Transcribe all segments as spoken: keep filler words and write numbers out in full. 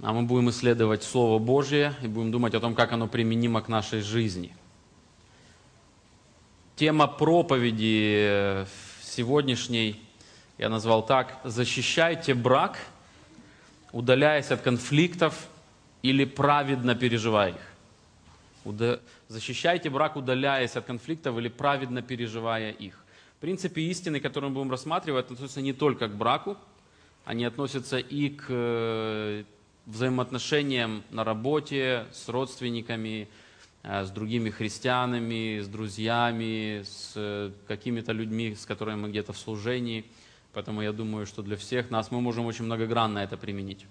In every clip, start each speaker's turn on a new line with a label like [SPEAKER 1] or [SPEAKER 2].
[SPEAKER 1] а мы будем исследовать Слово Божье и будем думать о том, как оно применимо к нашей жизни. Тема проповеди сегодняшней я назвал так: «Защищайте брак, удаляясь от конфликтов или праведно переживая их». Уда... Защищайте брак, удаляясь от конфликтов или праведно переживая их. В принципе, истины, которые мы будем рассматривать, относятся не только к браку, они относятся и к взаимоотношениям на работе, с родственниками, с другими христианами, с друзьями, с какими-то людьми, с которыми мы где-то в служении. Поэтому я думаю, что для всех нас мы можем очень многогранно это применить.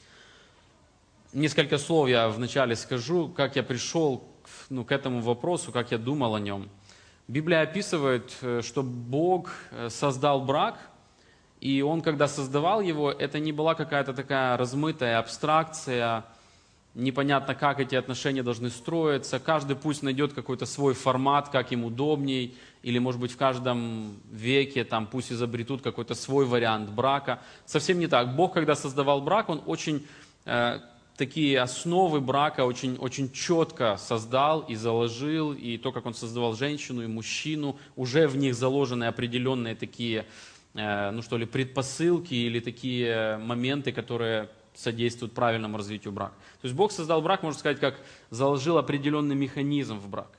[SPEAKER 1] Несколько слов я вначале скажу, как я пришел ну, к этому вопросу, как я думал о нем. Библия описывает, что Бог создал брак, и Он, когда создавал его, это не была какая-то такая размытая абстракция, непонятно, как эти отношения должны строиться. Каждый пусть найдет какой-то свой формат, как им удобней, или, может быть, в каждом веке там пусть изобретут какой-то свой вариант брака. Совсем не так. Бог, когда создавал брак, Он очень э, такие основы брака очень, очень четко создал и заложил, и то, как Он создавал женщину и мужчину, уже в них заложены определенные такие, э, ну что ли, предпосылки или такие моменты, которые содействуют правильному развитию брака. То есть Бог создал брак, можно сказать, как заложил определенный механизм в брак.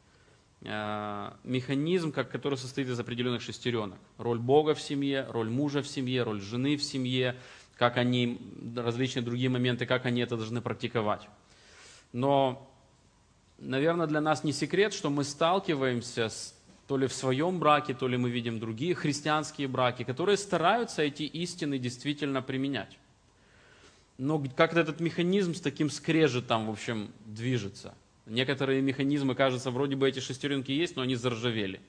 [SPEAKER 1] Э, механизм, как, который состоит из определенных шестеренок. Роль Бога в семье, роль мужа в семье, роль жены в семье, как они, различные другие моменты, как они это должны практиковать. Но, наверное, для нас не секрет, что мы сталкиваемся с, то ли в своем браке, то ли мы видим другие христианские браки, которые стараются эти истины действительно применять. Но как-то этот механизм с таким скрежетом, в общем, движется. Некоторые механизмы, кажется, вроде бы эти шестеренки есть, но они заржавели.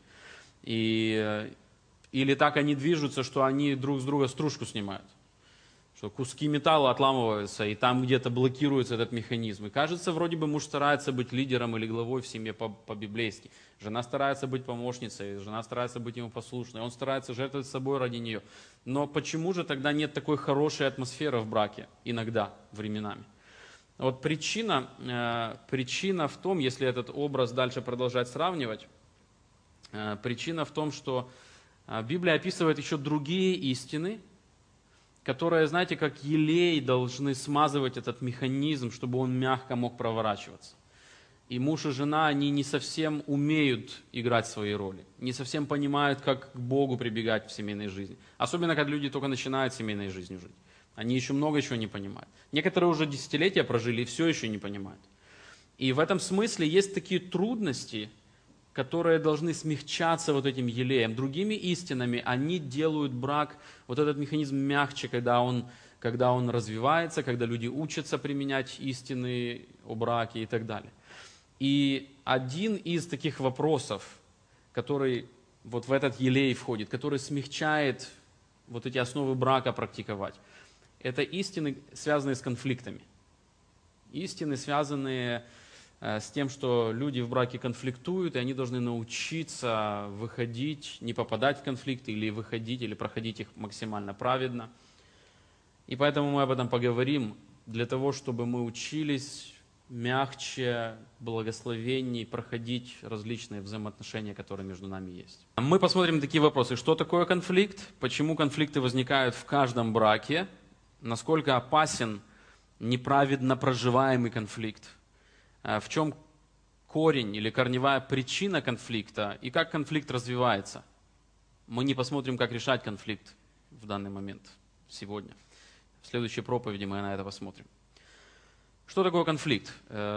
[SPEAKER 1] И, или так они движутся, что они друг с друга стружку снимают. Что куски металла отламываются, и там где-то блокируется этот механизм. И кажется, вроде бы муж старается быть лидером или главой в семье по-библейски. Жена старается быть помощницей, жена старается быть ему послушной, он старается жертвовать собой ради нее. Но почему же тогда нет такой хорошей атмосферы в браке? Иногда, временами. Вот причина, э, причина в том, если этот образ дальше продолжать сравнивать, э, причина в том, что Библия описывает еще другие истины, которые, знаете, как елей должны смазывать этот механизм, чтобы он мягко мог проворачиваться. И муж и жена, они не совсем умеют играть свои роли, не совсем понимают, как к Богу прибегать в семейной жизни. Особенно, когда люди только начинают семейной жизнью жить. Они еще много чего не понимают. Некоторые уже десятилетия прожили и все еще не понимают. И в этом смысле есть такие трудности, которые должны смягчаться вот этим елеем. Другими истинами они делают брак, вот этот механизм мягче, когда он, когда он развивается, когда люди учатся применять истины о браке и так далее. И один из таких вопросов, который вот в этот елей входит, который смягчает вот эти основы брака практиковать, это истины, связанные с конфликтами. Истины, связанные с тем, что люди в браке конфликтуют, и они должны научиться выходить, не попадать в конфликты, или выходить, или проходить их максимально праведно. И поэтому мы об этом поговорим, для того, чтобы мы учились мягче, благословенней проходить различные взаимоотношения, которые между нами есть. Мы посмотрим на такие вопросы. Что такое конфликт? Почему конфликты возникают в каждом браке? Насколько опасен неправедно проживаемый конфликт? В чем корень или корневая причина конфликта и как конфликт развивается? Мы не посмотрим, как решать конфликт в данный момент, сегодня. В следующей проповеди мы на это посмотрим. Что такое конфликт?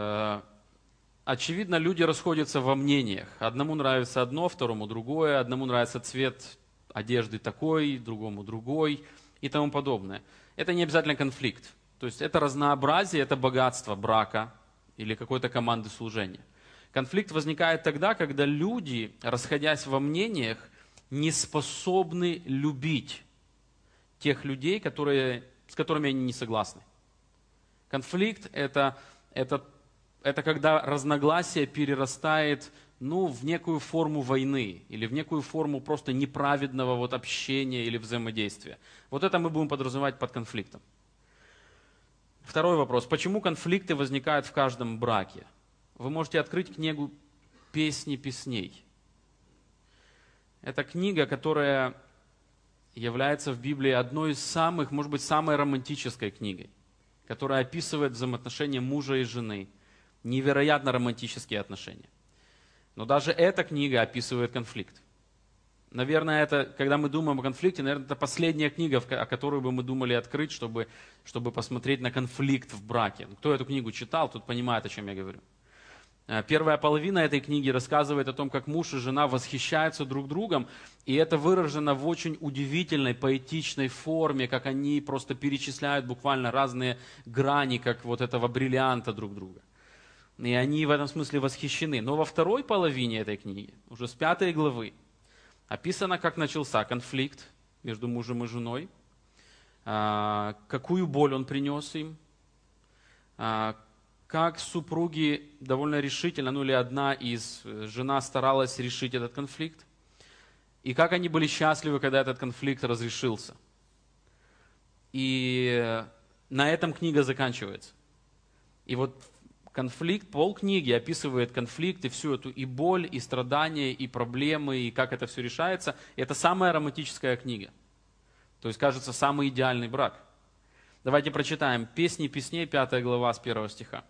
[SPEAKER 1] Очевидно, люди расходятся во мнениях. Одному нравится одно, второму другое. Одному нравится цвет одежды такой, другому другой и тому подобное. Это не обязательно конфликт. То есть это разнообразие, это богатство брака или какой-то команды служения. Конфликт возникает тогда, когда люди, расходясь во мнениях, не способны любить тех людей, которые, с которыми они не согласны. Конфликт это, это, это когда разногласие перерастает ну, в некую форму войны или в некую форму просто неправедного вот общения или взаимодействия. Вот это мы будем подразумевать под конфликтом. Второй вопрос. Почему конфликты возникают в каждом браке? Вы можете открыть книгу «Песни песней». Это книга, которая является в Библии одной из самых, может быть, самой романтической книгой, которая описывает взаимоотношения мужа и жены, невероятно романтические отношения. Но даже эта книга описывает конфликт. Наверное, это, когда мы думаем о конфликте, наверное, это последняя книга, о которой бы мы думали открыть, чтобы, чтобы посмотреть на конфликт в браке. Кто эту книгу читал, тот понимает, о чем я говорю. Первая половина этой книги рассказывает о том, как муж и жена восхищаются друг другом, и это выражено в очень удивительной, поэтичной форме, как они просто перечисляют буквально разные грани, как вот этого бриллианта друг друга. И они в этом смысле восхищены. Но во второй половине этой книги, уже с пятой главы, описано, как начался конфликт между мужем и женой, какую боль он принес им, как супруги довольно решительно, ну или одна из жена старалась решить этот конфликт, и как они были счастливы, когда этот конфликт разрешился. И на этом книга заканчивается. И вот конфликт, полкниги описывает конфликт и всю эту и боль, и страдания, и проблемы, и как это все решается. И это самая романтическая книга. То есть, кажется, самый идеальный брак. Давайте прочитаем «Песни песней», пятая глава, с первого стиха.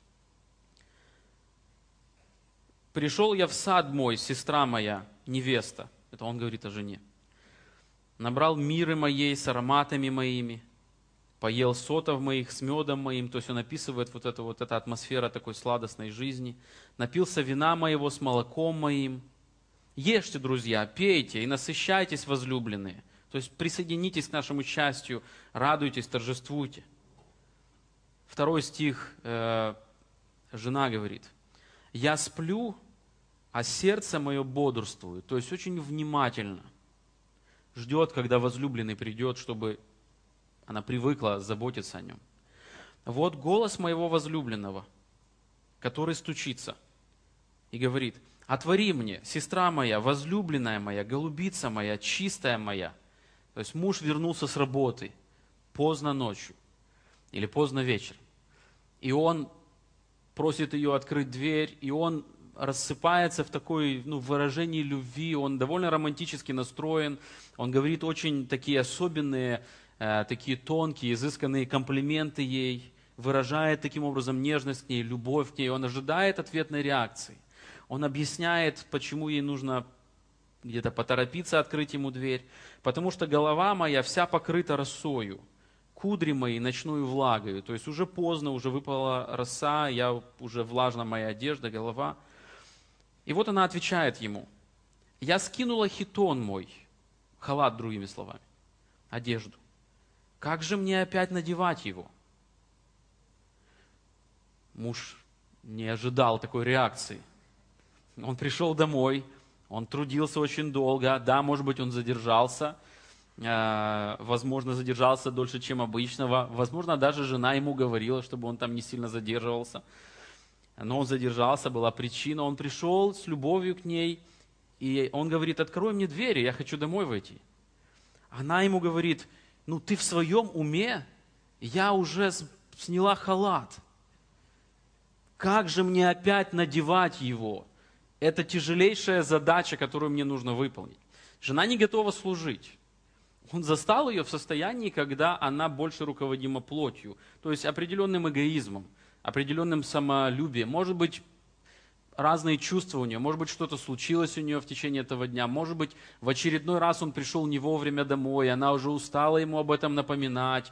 [SPEAKER 1] «Пришел я в сад мой, сестра моя, невеста». Это он говорит о жене. «Набрал миры моей с ароматами моими, поел сотов моих с медом моим». То есть он описывает вот эту вот эта атмосфера такой сладостной жизни. «Напился вина моего с молоком моим». Ешьте, друзья, пейте и насыщайтесь, возлюбленные. То есть присоединитесь к нашему счастью, радуйтесь, торжествуйте. Второй стих, э, жена говорит: «Я сплю, а сердце мое бодрствует». То есть очень внимательно ждет, когда возлюбленный придет, чтобы она привыкла заботиться о нем. «Вот голос моего возлюбленного, который стучится и говорит: отвори мне, сестра моя, возлюбленная моя, голубица моя, чистая моя». То есть муж вернулся с работы поздно ночью или поздно вечером. И он просит ее открыть дверь, и он рассыпается в такой, ну, выражении любви, он довольно романтически настроен, он говорит очень такие особенные, э, такие тонкие, изысканные комплименты ей, выражает таким образом нежность к ней, любовь к ней, он ожидает ответной реакции. Он объясняет, почему ей нужно где-то поторопиться открыть ему дверь, потому что голова моя вся покрыта росою, кудри мои ночную влагою. То есть уже поздно, уже выпала роса, я уже влажна моя одежда, голова. И вот она отвечает ему: я скинула хитон мой, халат, другими словами, одежду. Как же мне опять надевать его? Муж не ожидал такой реакции. Он пришел домой, он трудился очень долго, да, может быть, он задержался, э, возможно, задержался дольше, чем обычного, возможно, даже жена ему говорила, чтобы он там не сильно задерживался, но он задержался, была причина, он пришел с любовью к ней, и он говорит: открой мне двери, я хочу домой войти. Она ему говорит: ну ты в своем уме? Я уже сняла халат. Как же мне опять надевать его? Это тяжелейшая задача, которую мне нужно выполнить. Жена не готова служить. Он застал ее в состоянии, когда она больше руководима плотью, то есть определенным эгоизмом, определенным самолюбием. Может быть, разные чувства у нее, может быть, что-то случилось у нее в течение этого дня, может быть, в очередной раз он пришел не вовремя домой, она уже устала ему об этом напоминать.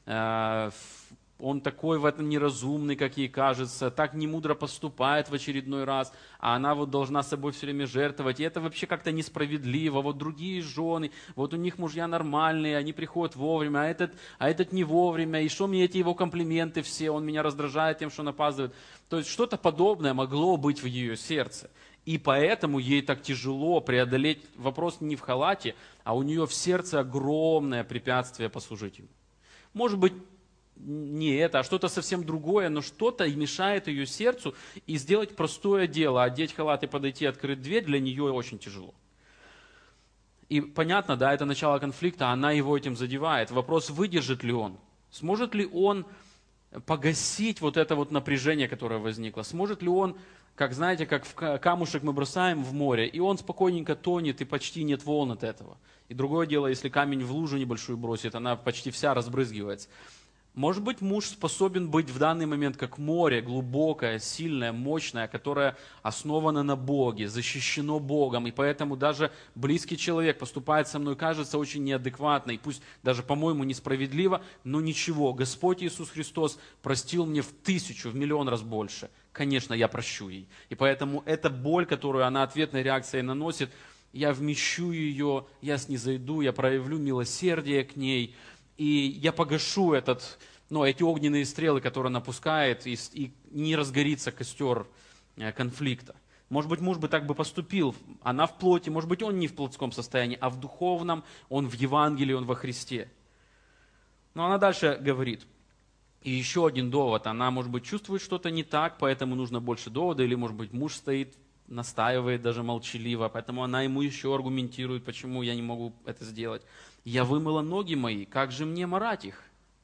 [SPEAKER 1] Он такой в этом неразумный, как ей кажется, так немудро поступает в очередной раз, а она вот должна собой все время жертвовать. И это вообще как-то несправедливо. Вот другие жены, вот у них мужья нормальные, они приходят вовремя, а этот, а этот не вовремя. И что мне эти его комплименты все, он меня раздражает тем, что он опаздывает. То есть что-то подобное могло быть в ее сердце. И поэтому ей так тяжело преодолеть, вопрос не в халате, а у нее в сердце огромное препятствие послужить ему. Может быть, не это, а что-то совсем другое, но что-то мешает ее сердцу, и сделать простое дело, одеть халат и подойти, открыть дверь, для нее очень тяжело. И понятно, да, это начало конфликта, она его этим задевает. Вопрос, выдержит ли он, сможет ли он погасить вот это вот напряжение, которое возникло? Сможет ли он, как знаете, как в камушек мы бросаем в море, и он спокойненько тонет, и почти нет волн от этого. И другое дело, если камень в лужу небольшую бросит, она почти вся разбрызгивается. Может быть, муж способен быть в данный момент как море, глубокое, сильное, мощное, которое основано на Боге, защищено Богом, и поэтому даже близкий человек поступает со мной, кажется, очень неадекватно, и пусть даже, по-моему, несправедливо, но ничего, Господь Иисус Христос простил мне в тысячу, в миллион раз больше. Конечно, я прощу ей. И поэтому эта боль, которую она ответной реакцией наносит, я вмещу ее, я снизойду, я проявлю милосердие к ней, и я погашу этот, ну, эти огненные стрелы, которые она пускает, и, и не разгорится костер конфликта. Может быть, муж бы так бы поступил, она в плоти, может быть, он не в плотском состоянии, а в духовном, он в Евангелии, он во Христе. Но она дальше говорит, и еще один довод, она, может быть, чувствует что-то не так, поэтому нужно больше довода, или, может быть, муж стоит, настаивает даже молчаливо, поэтому она ему еще аргументирует, почему я не могу это сделать. Я вымыла ноги мои, как же мне марать их?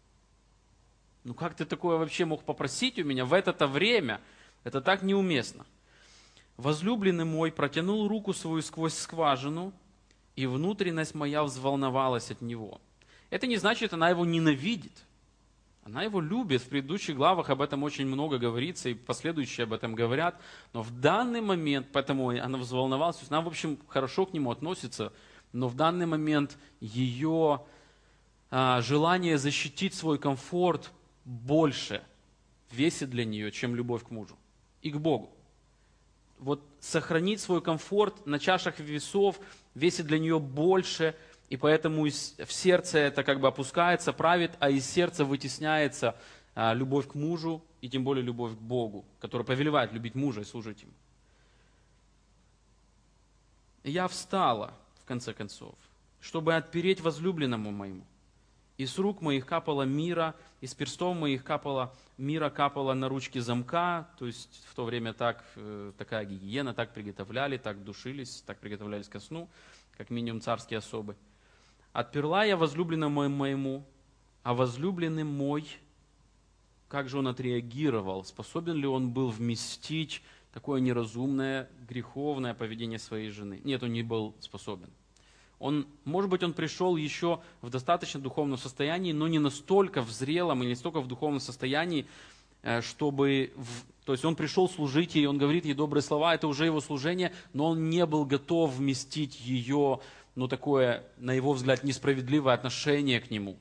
[SPEAKER 1] Ну как ты такое вообще мог попросить у меня в это-то время? Это так неуместно. Возлюбленный мой протянул руку свою сквозь скважину, и внутренность моя взволновалась от него. Это не значит, она его ненавидит. Она его любит. В предыдущих главах об этом очень много говорится, и последующие об этом говорят. Но в данный момент, поэтому она взволновалась, она, в общем, хорошо к нему относится, но в данный момент ее а, желание защитить свой комфорт больше весит для нее, чем любовь к мужу и к Богу. Вот сохранить свой комфорт на чашах весов весит для нее больше, и поэтому из, в сердце это как бы опускается, правит, а из сердца вытесняется а, любовь к мужу и тем более любовь к Богу, которая повелевает любить мужа и служить ему. Я встала, в конце концов, чтобы отпереть возлюбленному моему. И с рук моих капало мира, из перстов моих капало мира, капало на ручки замка, то есть в то время так, такая гигиена, так приготовляли, так душились, так приготовлялись ко сну, как минимум царские особы. Отперла я возлюбленному моему, а возлюбленный мой, как же он отреагировал, способен ли он был вместить такое неразумное, греховное поведение своей жены? Нет, он не был способен. Он, может быть, он пришел еще в достаточно духовном состоянии, но не настолько в зрелом и не настолько в духовном состоянии, чтобы... В, то есть он пришел служить ей, он говорит ей добрые слова, это уже его служение, но он не был готов вместить ее, ну, такое, на его взгляд, несправедливое отношение к нему.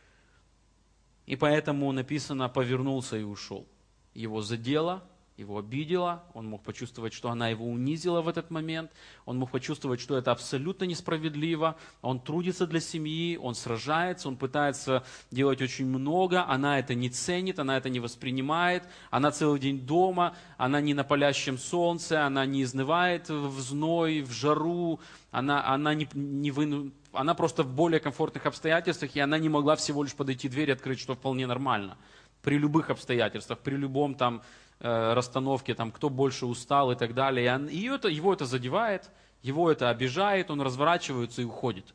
[SPEAKER 1] И поэтому написано, повернулся и ушел. Его задело, его обидела, он мог почувствовать, что она его унизила в этот момент, он мог почувствовать, что это абсолютно несправедливо, он трудится для семьи, он сражается, он пытается делать очень много, она это не ценит, она это не воспринимает, она целый день дома, она не на палящем солнце, она не изнывает в зной, в жару, она, она, не, не выну... она просто в более комфортных обстоятельствах, и она не могла всего лишь подойти дверь и открыть, что вполне нормально. При любых обстоятельствах, при любом там расстановке, там, кто больше устал и так далее. И он, и это, его это задевает, его это обижает, он разворачивается и уходит.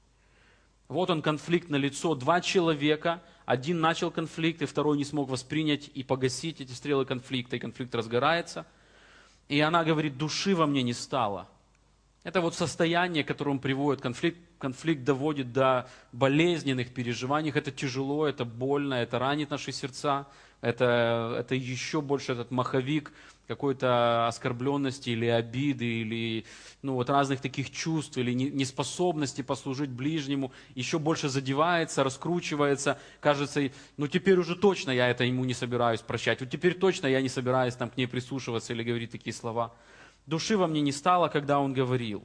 [SPEAKER 1] Вот он, конфликт на лицо. Два человека, один начал конфликт, и второй не смог воспринять и погасить эти стрелы конфликта, и конфликт разгорается. И она говорит, души во мне не стало. Это вот состояние, к которому приводит конфликт. Конфликт доводит до болезненных переживаний. Это тяжело, это больно, это ранит наши сердца. Это, это еще больше этот маховик какой-то оскорбленности или обиды, или ну, вот разных таких чувств, или неспособности послужить ближнему, еще больше задевается, раскручивается, кажется, ну теперь уже точно я это ему не собираюсь прощать, вот теперь точно я не собираюсь там, к ней прислушиваться или говорить такие слова. Души во мне не стало, когда он говорил.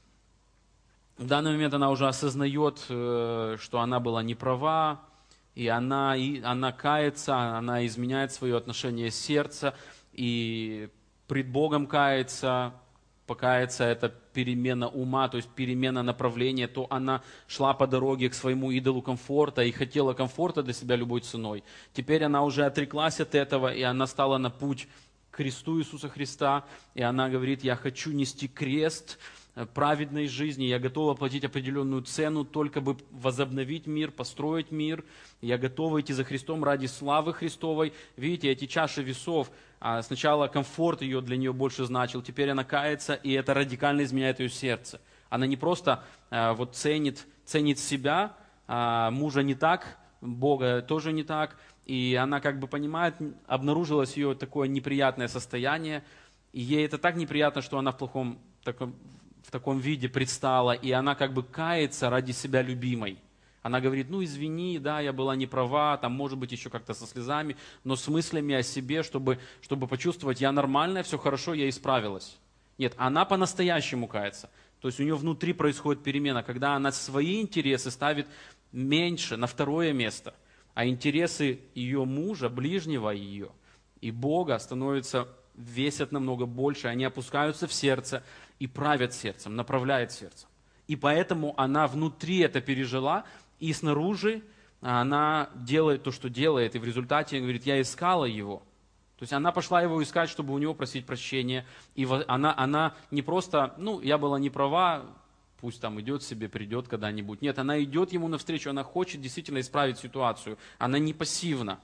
[SPEAKER 1] В данный момент она уже осознает, что она была не права, и она, и она кается, она изменяет свое отношение сердца, и пред Богом кается, покаяться это перемена ума, то есть перемена направления, то она шла по дороге к своему идолу комфорта и хотела комфорта для себя любой ценой. Теперь она уже отреклась от этого, и она стала на путь к кресту Иисуса Христа, и она говорит, я хочу нести крест, праведной жизни, я готова платить определенную цену, только бы возобновить мир, построить мир. Я готова идти за Христом ради славы Христовой. Видите, эти чаши весов, сначала комфорт ее для нее больше значил, теперь она кается, и это радикально изменяет ее сердце. Она не просто вот ценит, ценит себя, мужа не так, Бога тоже не так, и она как бы понимает, обнаружилось ее такое неприятное состояние, и ей это так неприятно, что она в плохом таком, в таком виде предстала, и она как бы кается ради себя любимой. Она говорит, ну извини, да, я была не права, там может быть еще как-то со слезами, но с мыслями о себе, чтобы, чтобы почувствовать, я нормальная, все хорошо, я исправилась. Нет, она по-настоящему кается. То есть у нее внутри происходит перемена, когда она свои интересы ставит меньше, на второе место, а интересы ее мужа, ближнего ее и Бога становятся, весят намного больше, они опускаются в сердце и правят сердцем, направляют сердцем. И поэтому она внутри это пережила, и снаружи она делает то, что делает, и в результате говорит, я искала его. То есть она пошла его искать, чтобы у него просить прощения, и она, она не просто, ну, я была не права, пусть там идет себе, придет когда-нибудь. Нет, она идет ему навстречу, она хочет действительно исправить ситуацию. Она не пассивна.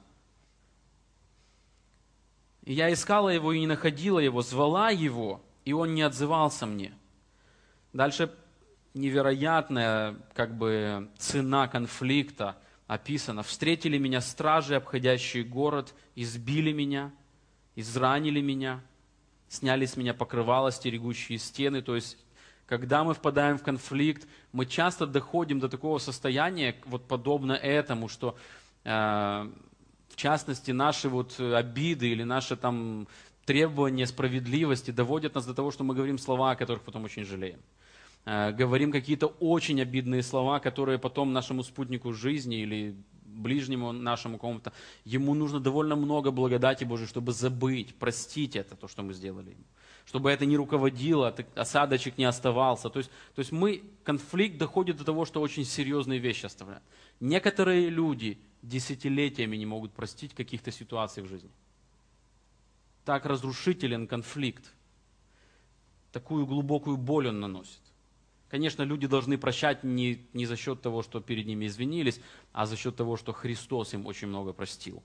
[SPEAKER 1] И я искала его и не находила его, звала его, и он не отзывался мне. Дальше невероятная как бы цена конфликта описана. Встретили меня стражи, обходящие город, избили меня, изранили меня, сняли с меня покрывало, стерегущие стены. То есть когда мы впадаем в конфликт, мы часто доходим до такого состояния, вот подобно этому, что э, в частности наши вот обиды или наши там требования справедливости доводят нас до того, что мы говорим слова, о которых потом очень жалеем. Э, говорим какие-то очень обидные слова, которые потом нашему спутнику жизни или ближнему нашему кому-то, ему нужно довольно много благодати Божией, чтобы забыть, простить это, то, что мы сделали ему. Чтобы это не руководило, осадочек не оставался. То есть, то есть мы, конфликт доходит до того, что очень серьезные вещи оставляют. Некоторые люди десятилетиями не могут простить каких-то ситуаций в жизни. Так разрушителен конфликт. Такую глубокую боль он наносит. Конечно, люди должны прощать не, не за счет того, что перед ними извинились, а за счет того, что Христос им очень много простил.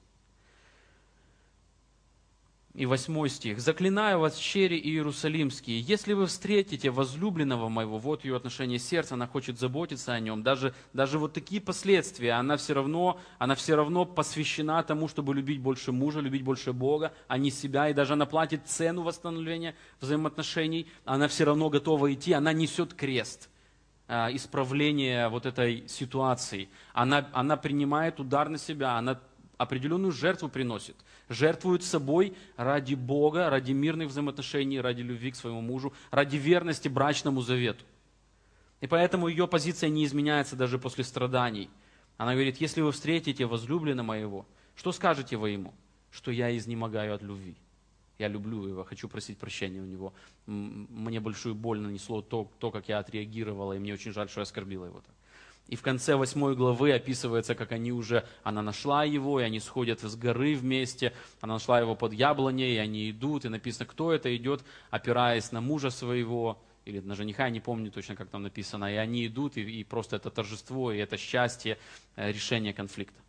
[SPEAKER 1] И восьмой стих. «Заклинаю вас, чери иерусалимские, если вы встретите возлюбленного моего», вот ее отношение сердца, она хочет заботиться о нем, даже, даже вот такие последствия, она все, равно, она все равно посвящена тому, чтобы любить больше мужа, любить больше Бога, а не себя, и даже она платит цену восстановления взаимоотношений, она все равно готова идти, она несет крест э, исправления вот этой ситуации, она, она принимает удар на себя, она определенную жертву приносит, жертвует собой ради Бога, ради мирных взаимоотношений, ради любви к своему мужу, ради верности брачному завету. И поэтому ее позиция не изменяется даже после страданий. Она говорит, если вы встретите возлюбленного моего, что скажете вы ему? Что я изнемогаю от любви. Я люблю его, хочу просить прощения у него. Мне большую боль нанесло то, то, как я отреагировала, и мне очень жаль, что я оскорбила его так. И в конце восьмой главы описывается, как они уже, она нашла его, и они сходят с горы вместе, она нашла его под яблоней, и они идут, и написано, кто это идет, опираясь на мужа своего, или на жениха, я не помню точно, как там написано, и они идут, и, и просто это торжество, и это счастье, решение конфликта.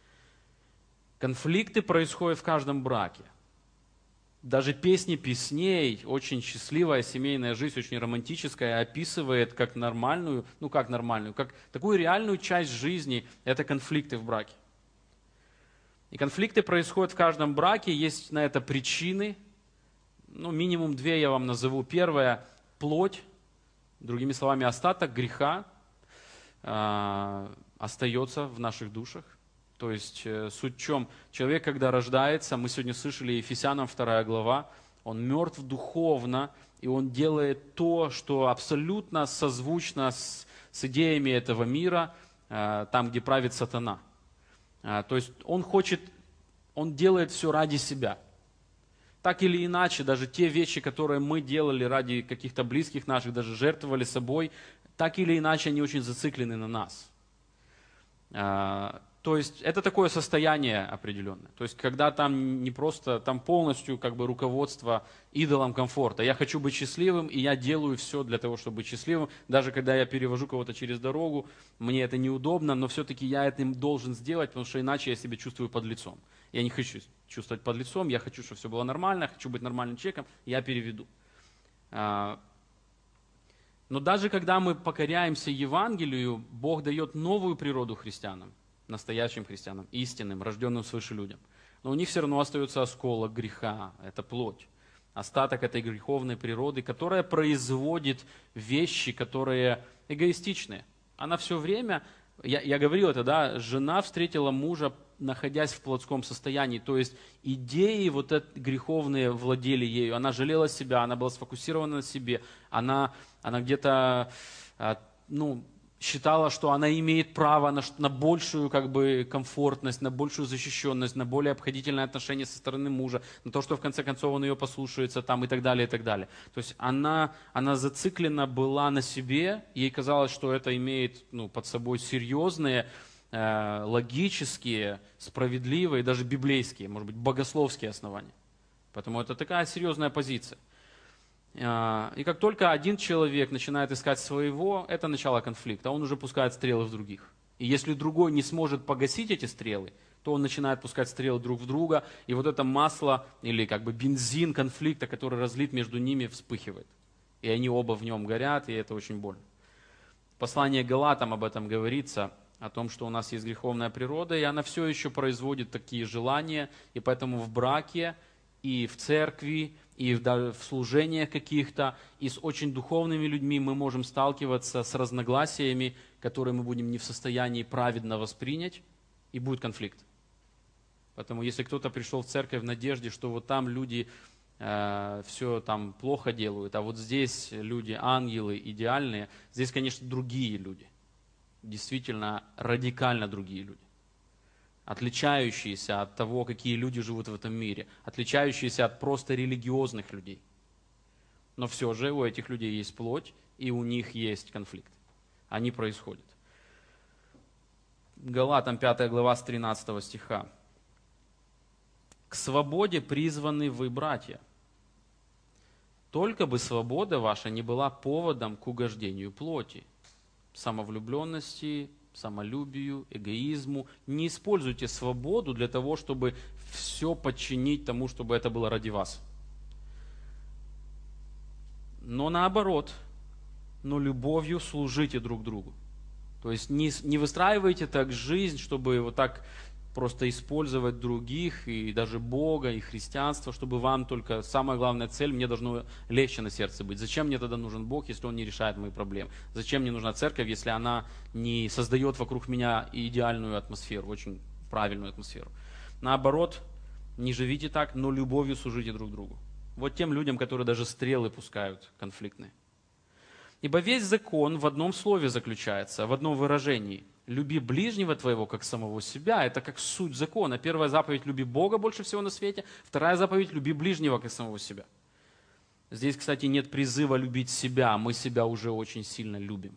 [SPEAKER 1] Конфликты происходят в каждом браке. Даже песни песней, очень счастливая семейная жизнь, очень романтическая, описывает как нормальную, ну как нормальную, как такую реальную часть жизни, это конфликты в браке. И конфликты происходят в каждом браке, есть на это причины, ну минимум две я вам назову. Первая – плоть, другими словами, остаток греха э, остается в наших душах. То есть суть в чем? Человек, когда рождается, мы сегодня слышали Ефесянам вторая глава, он мертв духовно, и он делает то, что абсолютно созвучно с, с идеями этого мира, там, где правит сатана. То есть он хочет, он делает все ради себя. Так или иначе, даже те вещи, которые мы делали ради каких-то близких наших, даже жертвовали собой, так или иначе они очень зациклены на нас. То есть это такое состояние определенное. То есть когда там не просто, там полностью как бы руководство идолом комфорта. Я хочу быть счастливым, и я делаю все для того, чтобы быть счастливым. Даже когда я перевожу кого-то через дорогу, мне это неудобно, но все-таки я это должен сделать, потому что иначе я себя чувствую под лицом. Я не хочу чувствовать под лицом, я хочу, чтобы все было нормально, хочу быть нормальным человеком, я переведу. Но даже когда мы покоряемся Евангелию, Бог дает новую природу христианам, настоящим христианам, истинным, рожденным свыше людям. Но у них все равно остается осколок греха, это плоть. Остаток этой греховной природы, которая производит вещи, которые эгоистичные. Она все время, я, я говорил это, да, жена встретила мужа, находясь в плотском состоянии, то есть идеи вот эти греховные владели ею, она жалела себя, она была сфокусирована на себе, она, она где-то, ну, считала, что она имеет право на, на большую как бы, комфортность, на большую защищенность, на более обходительное отношение со стороны мужа, на то, что в конце концов он ее послушается там, и так далее, и так далее. То есть она, она зациклена была на себе, ей казалось, что это имеет ну, под собой серьезные, э, логические, справедливые, даже библейские, может быть, богословские основания. Поэтому это такая серьезная позиция. И как только один человек начинает искать своего, это начало конфликта, он уже пускает стрелы в других. И если другой не сможет погасить эти стрелы, то он начинает пускать стрелы друг в друга, и вот это масло или как бы бензин конфликта, который разлит между ними, вспыхивает. И они оба в нем горят, и это очень больно. Послание Галатам об этом говорится, о том, что у нас есть греховная природа, и она все еще производит такие желания, и поэтому в браке, и в церкви, и даже в служениях каких-то, и с очень духовными людьми мы можем сталкиваться с разногласиями, которые мы будем не в состоянии праведно воспринять, и будет конфликт. Поэтому если кто-то пришел в церковь в надежде, что вот там люди э, все там плохо делают, а вот здесь люди ангелы идеальные, здесь, конечно, другие люди. Действительно, радикально другие люди. Отличающиеся от того, какие люди живут в этом мире, отличающиеся от просто религиозных людей. Но все же у этих людей есть плоть, и у них есть конфликт. Они происходят. Галатам пятая глава с тринадцатого стиха. «К свободе призваны вы, братья. Только бы свобода ваша не была поводом к угождению плоти, самовлюбленности, самолюбию, эгоизму. Не используйте свободу для того, чтобы все подчинить тому, чтобы это было ради вас. Но наоборот, но любовью служите друг другу». То есть не, не выстраивайте так жизнь, чтобы вот так просто использовать других, и даже Бога, и христианство, чтобы вам только самая главная цель, мне должно легче на сердце быть. Зачем мне тогда нужен Бог, если Он не решает мои проблемы? Зачем мне нужна церковь, если она не создает вокруг меня идеальную атмосферу, очень правильную атмосферу? Наоборот, не живите так, но любовью служите друг другу. Вот тем людям, которые даже стрелы пускают конфликтные. Ибо весь закон в одном слове заключается, в одном выражении. «Люби ближнего твоего, как самого себя». Это как суть закона. Первая заповедь – люби Бога больше всего на свете. Вторая заповедь – люби ближнего, как самого себя. Здесь, кстати, нет призыва любить себя. Мы себя уже очень сильно любим.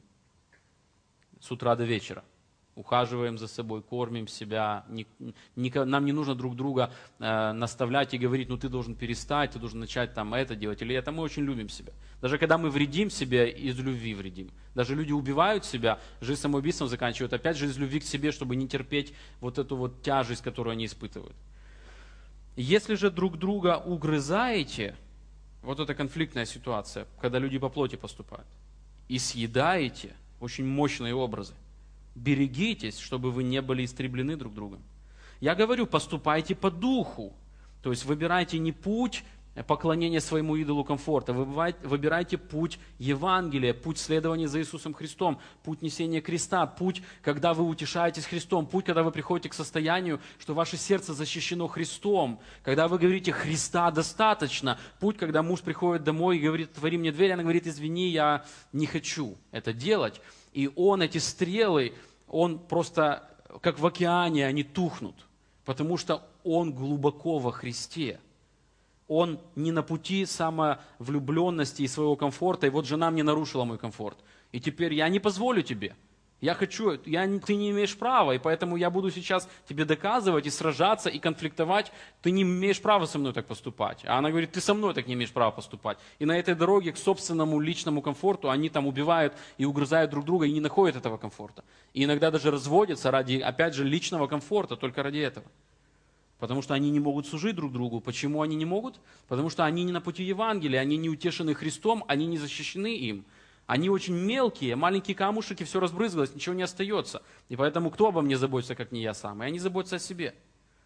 [SPEAKER 1] С утра до вечера. Ухаживаем за собой, кормим себя. Нам не нужно друг друга наставлять и говорить, ну ты должен перестать, ты должен начать там это делать или это. Мы очень любим себя. Даже когда мы вредим себе, из любви вредим. Даже люди убивают себя, жизнь самоубийством заканчивают, опять же из любви к себе, чтобы не терпеть вот эту вот тяжесть, которую они испытывают. Если же друг друга угрызаете, вот это конфликтная ситуация, когда люди по плоти поступают, и съедаете, очень мощные образы, берегитесь, чтобы вы не были истреблены друг другом. Я говорю, поступайте по духу. То есть выбирайте не путь поклонения своему идолу комфорта, выбирайте путь Евангелия, путь следования за Иисусом Христом, путь несения креста, путь, когда вы утешаетесь Христом, путь, когда вы приходите к состоянию, что ваше сердце защищено Христом, когда вы говорите «Христа достаточно», путь, когда муж приходит домой и говорит «Отвори мне дверь», она говорит «Извини, я не хочу это делать». И он, эти стрелы, он просто, как в океане, они тухнут, потому что он глубоко во Христе. Он не на пути самовлюбленности и своего комфорта, и вот жена мне нарушила мой комфорт. И теперь я не позволю тебе. Я хочу, я, ты не имеешь права, и поэтому я буду сейчас тебе доказывать и сражаться, и конфликтовать. Ты не имеешь права со мной так поступать. А она говорит, ты со мной так не имеешь права поступать. И на этой дороге к собственному личному комфорту они там убивают и угрызают друг друга, и не находят этого комфорта. И иногда даже разводятся ради, опять же, личного комфорта, только ради этого. Потому что они не могут служить друг другу. Почему они не могут? Потому что они не на пути Евангелия, они не утешены Христом, они не защищены им. Они очень мелкие, маленькие камушки, все разбрызгалось, ничего не остается. И поэтому кто обо мне заботится, как не я сам? И они заботятся о себе.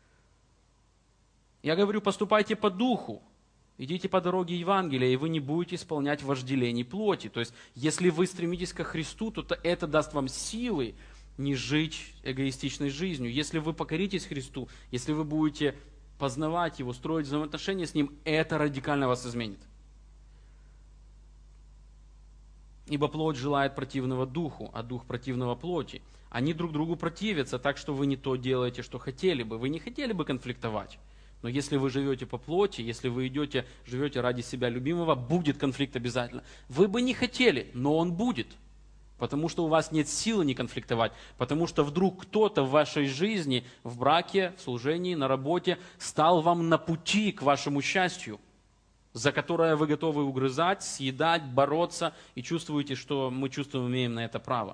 [SPEAKER 1] Я говорю, поступайте по духу, идите по дороге Евангелия, и вы не будете исполнять вожделений плоти. То есть, если вы стремитесь ко Христу, то это даст вам силы не жить эгоистичной жизнью. Если вы покоритесь Христу, если вы будете познавать Его, строить взаимоотношения с Ним, это радикально вас изменит. Ибо плоть желает противного духу, а дух противного плоти. Они друг другу противятся, так что вы не то делаете, что хотели бы. Вы не хотели бы конфликтовать. Но если вы живете по плоти, если вы идете, живете ради себя любимого, будет конфликт обязательно. Вы бы не хотели, но он будет. Потому что у вас нет силы не конфликтовать. Потому что вдруг кто-то в вашей жизни, в браке, в служении, на работе, стал вам на пути к вашему счастью, за которое вы готовы угрызать, съедать, бороться, и чувствуете, что мы чувствуем, имеем на это право.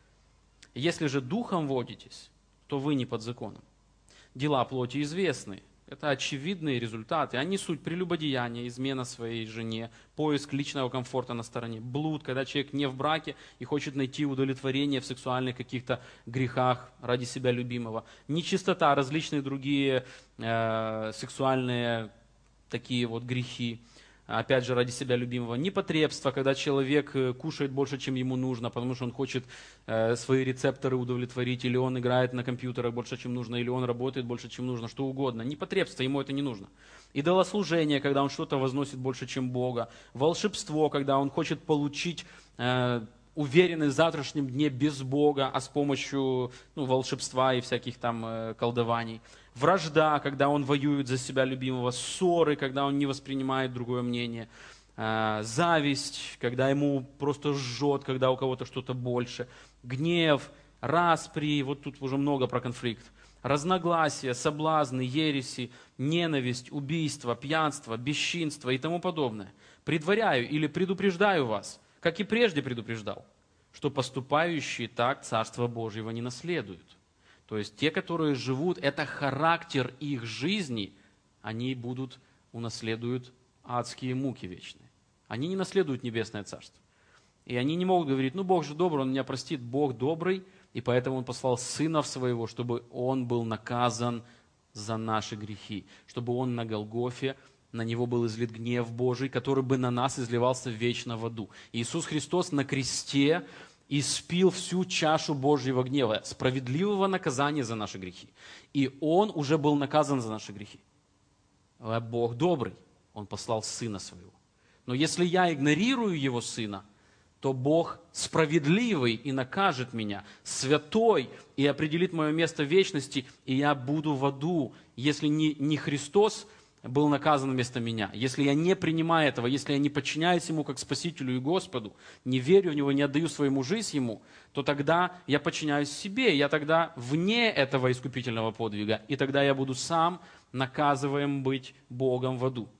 [SPEAKER 1] Если же духом водитесь, то вы не под законом. Дела плоти известны. Это очевидные результаты. Они суть прелюбодеяния, измена своей жене, поиск личного комфорта на стороне, блуд, когда человек не в браке и хочет найти удовлетворение в сексуальных каких-то грехах ради себя любимого. Нечистота, различные другие э, сексуальные такие вот грехи, опять же, ради себя любимого. Непотребство, когда человек кушает больше, чем ему нужно, потому что он хочет э, свои рецепторы удовлетворить, или он играет на компьютерах больше, чем нужно, или он работает больше, чем нужно, что угодно. Непотребство, ему это не нужно. Идолослужение, когда он что-то возносит больше, чем Бога. Волшебство, когда он хочет получить э, уверенность в завтрашнем дне без Бога, а с помощью ну, волшебства и всяких там э, колдований. Вражда, когда он воюет за себя любимого. Ссоры, когда он не воспринимает другое мнение. Э, зависть, когда ему просто жжет, когда у кого-то что-то больше. Гнев, распри, вот тут уже много про конфликт. Разногласия, соблазны, ереси, ненависть, убийство, пьянство, бесчинство и тому подобное. Предваряю или предупреждаю вас, как и прежде предупреждал, что поступающие так Царство Божьего не наследуют. То есть те, которые живут, это характер их жизни, они будут, унаследуют адские муки вечные. Они не наследуют Небесное Царство. И они не могут говорить, ну Бог же добрый, Он меня простит. Бог добрый, и поэтому Он послал Сына Своего, чтобы Он был наказан за наши грехи, чтобы Он на Голгофе, на Него был излит гнев Божий, который бы на нас изливался вечно в аду. Иисус Христос на кресте испил всю чашу Божьего гнева, справедливого наказания за наши грехи. И Он уже был наказан за наши грехи. А Бог добрый, Он послал Сына Своего. Но если я игнорирую Его Сына, то Бог справедливый и накажет меня, святой, и определит мое место в вечности, и я буду в аду, если не, не Христос был наказан вместо меня. Если я не принимаю этого, если я не подчиняюсь Ему как Спасителю и Господу, не верю в Него, не отдаю своему жизнь Ему, то тогда я подчиняюсь себе, я тогда вне этого искупительного подвига, и тогда я буду сам наказываем быть Богом в аду.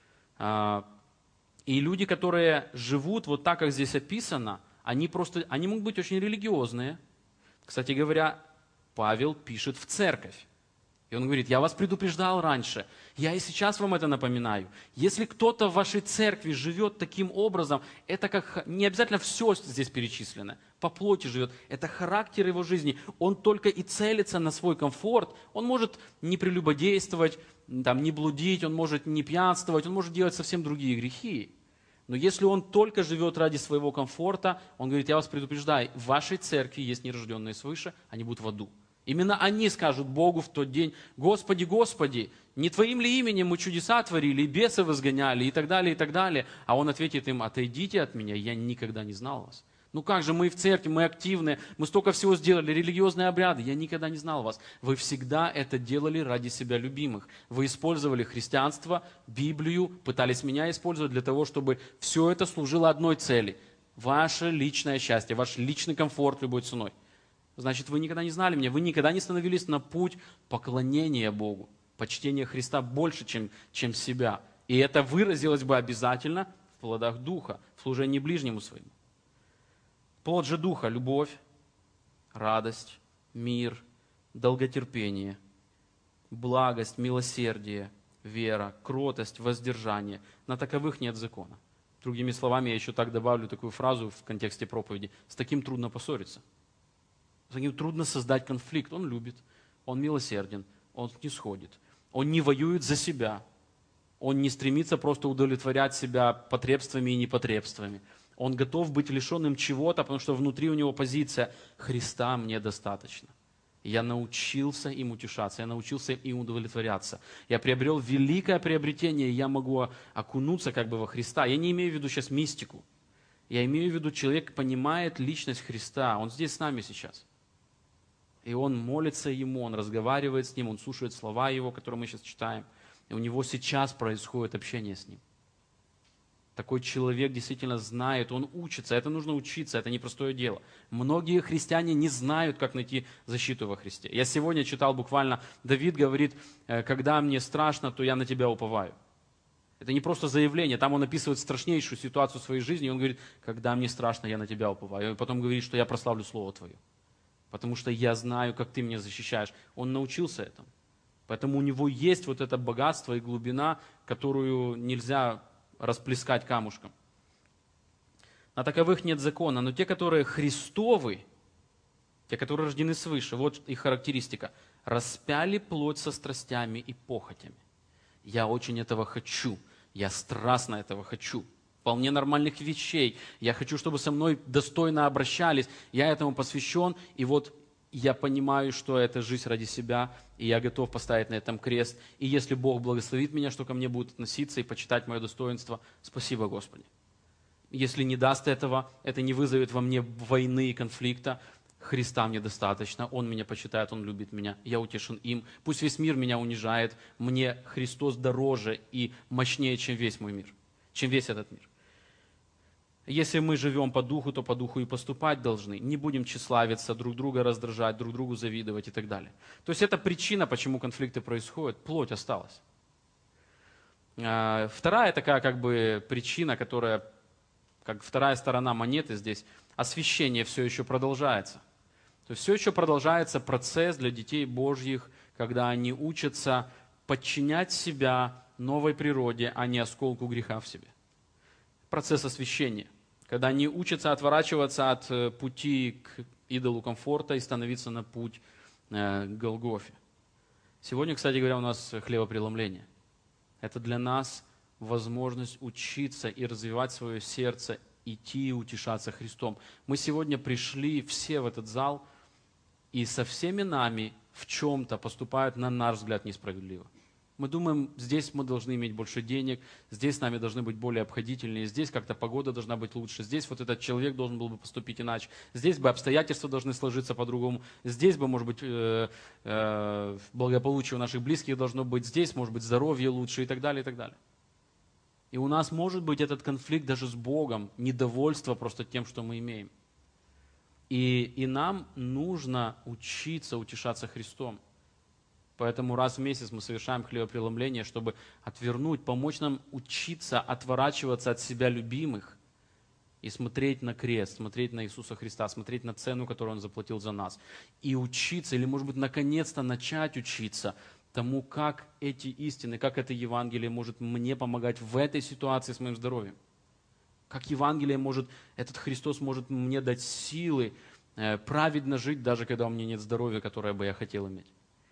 [SPEAKER 1] И люди, которые живут вот так, как здесь описано, они просто, они могут быть очень религиозные. Кстати говоря, Павел пишет в церковь. И он говорит, я вас предупреждал раньше, я и сейчас вам это напоминаю. Если кто-то в вашей церкви живет таким образом, это как не обязательно все здесь перечислено, по плоти живет, это характер его жизни. Он только и целится на свой комфорт, он может не прелюбодействовать, там, не блудить, он может не пьянствовать, он может делать совсем другие грехи. Но если он только живет ради своего комфорта, он говорит, я вас предупреждаю, в вашей церкви есть нерожденные свыше, они будут в аду. Именно они скажут Богу в тот день, Господи, Господи, не Твоим ли именем мы чудеса творили, и бесов изгоняли, и так далее, и так далее. А Он ответит им, отойдите от меня, я никогда не знал вас. Ну как же, мы в церкви, мы активные, мы столько всего сделали, религиозные обряды, я никогда не знал вас. Вы всегда это делали ради себя любимых. Вы использовали христианство, Библию, пытались меня использовать для того, чтобы все это служило одной цели. Ваше личное счастье, ваш личный комфорт любой ценой. Значит, вы никогда не знали меня, вы никогда не становились на путь поклонения Богу, почтения Христа больше, чем, чем себя. И это выразилось бы обязательно в плодах Духа, в служении ближнему своему. Плод же Духа – любовь, радость, мир, долготерпение, благость, милосердие, вера, кротость, воздержание. На таковых нет закона. Другими словами, я еще так добавлю такую фразу в контексте проповеди. С таким трудно поссориться. С таким трудно создать конфликт. Он любит, он милосерден, он не сходит. Он не воюет за себя. Он не стремится просто удовлетворять себя потребствами и непотребствами. Он готов быть лишенным чего-то, потому что внутри у него позиция «Христа мне достаточно». Я научился им утешаться, я научился им удовлетворяться. Я приобрел великое приобретение, и я могу окунуться как бы во Христа. Я не имею в виду сейчас мистику. Я имею в виду, человек понимает личность Христа. Он здесь с нами сейчас. И он молится Ему, он разговаривает с Ним, он слушает слова Его, которые мы сейчас читаем. И у него сейчас происходит общение с Ним. Такой человек действительно знает, он учится. Это нужно учиться, это непростое дело. Многие христиане не знают, как найти защиту во Христе. Я сегодня читал буквально, Давид говорит, когда мне страшно, то я на тебя уповаю. Это не просто заявление, там он описывает страшнейшую ситуацию в своей жизни, и он говорит, когда мне страшно, я на тебя уповаю. И потом говорит, что я прославлю Слово Твое. Потому что я знаю, как Ты меня защищаешь. Он научился этому. Поэтому у него есть вот это богатство и глубина, которую нельзя расплескать камушком. На таковых нет закона, но те, которые Христовы, те, которые рождены свыше, вот их характеристика, распяли плоть со страстями и похотями. Я очень этого хочу, я страстно этого хочу, вполне нормальных вещей. Я хочу, чтобы со мной достойно обращались, я этому посвящен, и вот я понимаю, что это жизнь ради себя, и я готов поставить на этом крест. И если Бог благословит меня, что ко мне будут относиться и почитать мое достоинство, спасибо, Господи. Если не даст этого, это не вызовет во мне войны и конфликта. Христа мне достаточно, Он меня почитает, Он любит меня, я утешен им. Пусть весь мир меня унижает, мне Христос дороже и мощнее, чем весь мой мир, чем весь этот мир. Если мы живем по духу, то по духу и поступать должны. Не будем тщеславиться, друг друга раздражать, друг другу завидовать и так далее. То есть это причина, почему конфликты происходят. Плоть осталась. Вторая такая как бы причина, которая, как вторая сторона монеты здесь, освящение все еще продолжается. То есть все еще продолжается процесс для детей Божьих, когда они учатся подчинять себя новой природе, а не осколку греха в себе. Процесс освящения, когда они учатся отворачиваться от пути к идолу комфорта и становиться на путь к Голгофе. Сегодня, кстати говоря, у нас хлебопреломление. Это для нас возможность учиться и развивать свое сердце, идти и утешаться Христом. Мы сегодня пришли все в этот зал, и со всеми нами в чем-то поступают, на наш взгляд, несправедливо. Мы думаем, здесь мы должны иметь больше денег, здесь с нами должны быть более обходительнее, здесь как-то погода должна быть лучше, здесь вот этот человек должен был бы поступить иначе, здесь бы обстоятельства должны сложиться по-другому, здесь бы, может быть, э, э, благополучие у наших близких должно быть, здесь, может быть, здоровье лучше и так далее, и так далее. И у нас может быть этот конфликт даже с Богом, недовольство просто тем, что мы имеем. И, и нам нужно учиться утешаться Христом. Поэтому раз в месяц мы совершаем хлебопреломление, чтобы отвернуть, помочь нам учиться отворачиваться от себя любимых и смотреть на крест, смотреть на Иисуса Христа, смотреть на цену, которую Он заплатил за нас. И учиться, или, может быть, наконец-то начать учиться тому, как эти истины, как это Евангелие может мне помогать в этой ситуации с моим здоровьем. Как Евангелие может, этот Христос может мне дать силы э, праведно жить, даже когда у меня нет здоровья, которое бы я хотел иметь.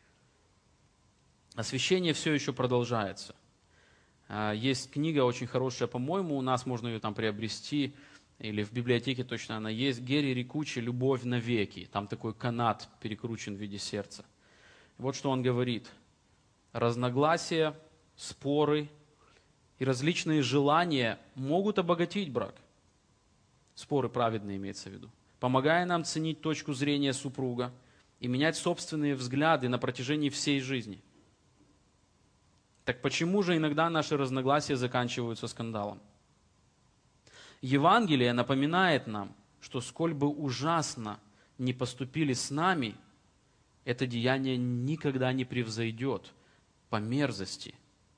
[SPEAKER 1] Освящение все еще продолжается. Есть книга очень хорошая, по-моему, у нас можно ее там приобрести, или в библиотеке точно она есть, Герри Рикучи «Любовь навеки». Там такой канат перекручен в виде сердца. Вот что он говорит. Разногласия, споры и различные желания могут обогатить брак. Споры праведные имеется в виду. Помогая нам ценить точку зрения супруга и менять собственные взгляды на протяжении всей жизни. Так почему же иногда наши разногласия заканчиваются скандалом? Евангелие напоминает нам, что сколь бы ужасно не поступили с нами, это деяние никогда не превзойдет по мерзости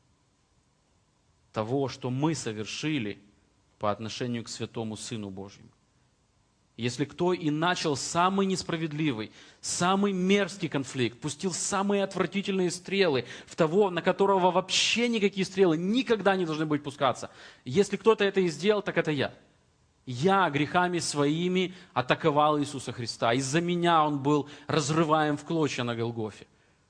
[SPEAKER 1] того, что мы совершили по отношению к святому Сыну Божьему. Если кто и начал самый несправедливый, самый мерзкий конфликт, пустил самые отвратительные стрелы в того, на которого вообще никакие стрелы никогда не должны быть пускаться. Если кто-то это и сделал, так это я. Я грехами своими атаковал Иисуса Христа. Из-за меня Он был разрываем в клочья на Голгофе.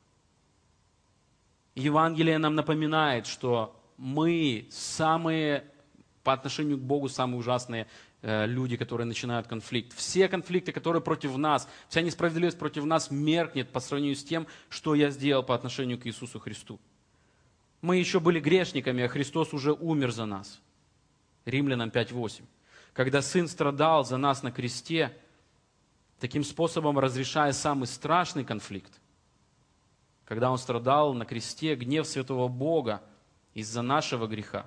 [SPEAKER 1] Евангелие нам напоминает, что мы самые, по отношению к Богу, самые ужасные э, люди, которые начинают конфликт. Все конфликты, которые против нас, вся несправедливость против нас меркнет по сравнению с тем, что я сделал по отношению к Иисусу Христу. Мы еще были грешниками, а Христос уже умер за нас. Римлянам пять восемь. Когда Сын страдал за нас на кресте, таким способом разрешая самый страшный конфликт, когда Он страдал на кресте, гнев святого Бога из-за нашего греха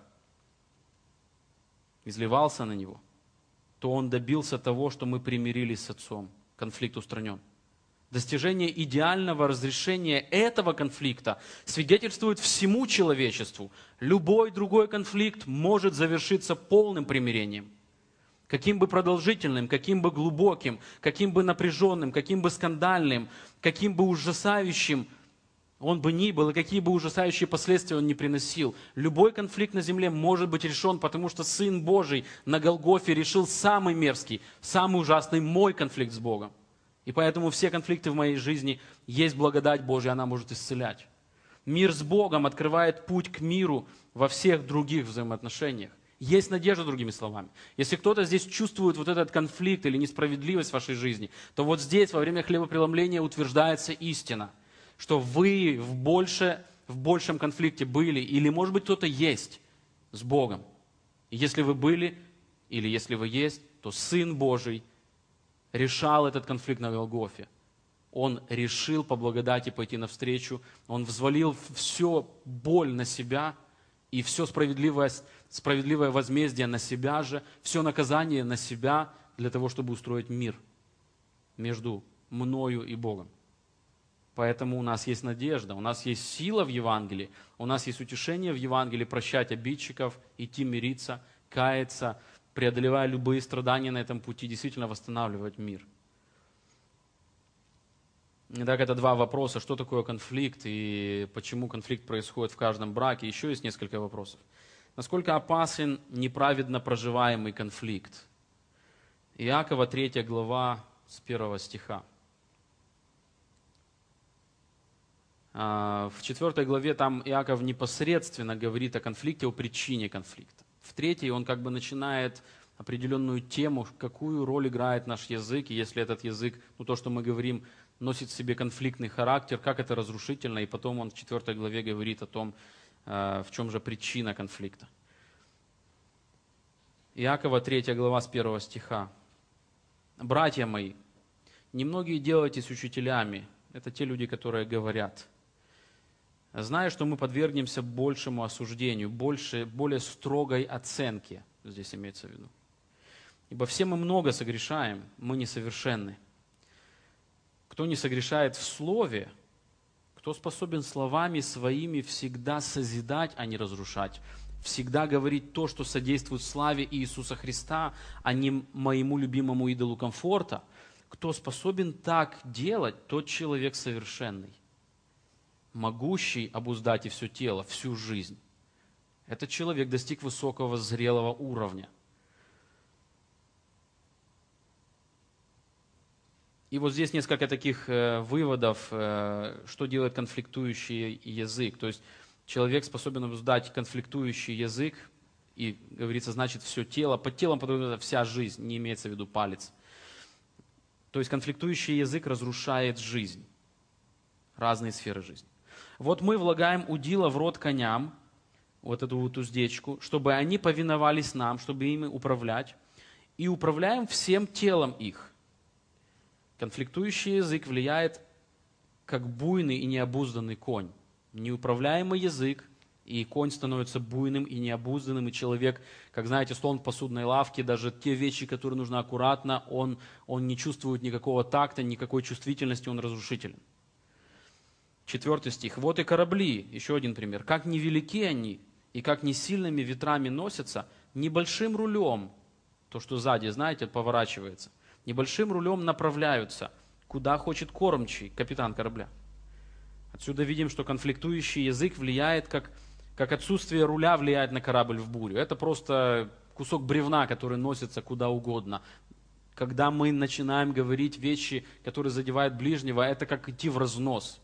[SPEAKER 1] изливался на Него, то Он добился того, что мы примирились с Отцом. Конфликт устранен. Достижение идеального разрешения этого конфликта свидетельствует всему человечеству. Любой другой конфликт может завершиться полным примирением. Каким бы продолжительным, каким бы глубоким, каким бы напряженным, каким бы скандальным, каким бы ужасающим он бы ни был, и какие бы ужасающие последствия он ни приносил. Любой конфликт на земле может быть решен, потому что Сын Божий на Голгофе решил самый мерзкий, самый ужасный мой конфликт с Богом. И поэтому все конфликты в моей жизни есть благодать Божья, она может исцелять. Мир с Богом открывает путь к миру во всех других взаимоотношениях. Есть надежда, другими словами. Если кто-то здесь чувствует вот этот конфликт или несправедливость в вашей жизни, то вот здесь во время хлебопреломления утверждается истина, что вы в, больше, в большем конфликте были, или, может быть, кто-то есть с Богом. И если вы были, или если вы есть, то Сын Божий решал этот конфликт на Голгофе. Он решил по благодати пойти навстречу, Он взвалил всю боль на себя, и все справедливое, справедливое возмездие на себя же, все наказание на себя, для того, чтобы устроить мир между мною и Богом. Поэтому у нас есть надежда, у нас есть сила в Евангелии, у нас есть утешение в Евангелии прощать обидчиков, идти мириться, каяться, преодолевая любые страдания на этом пути, действительно восстанавливать мир. Итак, это два вопроса. Что такое конфликт и почему конфликт происходит в каждом браке? Еще есть несколько вопросов. Насколько опасен неправедно проживаемый конфликт? Иакова третья глава с первого стиха. В четвёртой главе там Иаков непосредственно говорит о конфликте, о причине конфликта. В третьей он как бы начинает определенную тему, какую роль играет наш язык, и если этот язык, ну то, что мы говорим, носит в себе конфликтный характер, как это разрушительно, и потом он в четвёртой главе говорит о том, в чем же причина конфликта. Иакова третья глава с первого стиха. «Братья мои, немногие делайтесь учителями». Это те люди, которые говорят. «Зная, что мы подвергнемся большему осуждению, больше, более строгой оценке». Здесь имеется в виду. «Ибо все мы много согрешаем, мы несовершенны. Кто не согрешает в слове, кто способен словами своими всегда созидать, а не разрушать, всегда говорить то, что содействует славе Иисуса Христа, а не моему любимому идолу комфорта, кто способен так делать, тот человек совершенный, могущий обуздать и все тело, всю жизнь. Этот человек достиг высокого зрелого уровня». И вот здесь несколько таких э, выводов, э, что делает конфликтующий язык. То есть человек способен обуздать конфликтующий язык, и, говорится, значит, все тело. Под телом подразумевается вся жизнь, не имеется в виду палец. То есть конфликтующий язык разрушает жизнь, разные сферы жизни. Вот мы влагаем удила в рот коням, вот эту вот уздечку, чтобы они повиновались нам, чтобы ими управлять, и управляем всем телом их. Конфликтующий язык влияет как буйный и необузданный конь. Неуправляемый язык И конь становится буйным и необузданным, и человек, как знаете, слон в посудной лавке, даже те вещи, которые нужно аккуратно, он, он не чувствует никакого такта, никакой чувствительности, он разрушителен. Четвертый стих. «Вот и корабли», еще один пример. «Как невелики они, и как не сильными ветрами носятся, небольшим рулем», то, что сзади, знаете, поворачивается, небольшим рулем направляются, куда хочет кормчий, капитан корабля. Отсюда видим, что конфликтующий язык влияет, как, как отсутствие руля влияет на корабль в бурю. Это просто кусок бревна, который носится куда угодно. Когда мы начинаем говорить вещи, которые задевают ближнего, это как идти в разнос.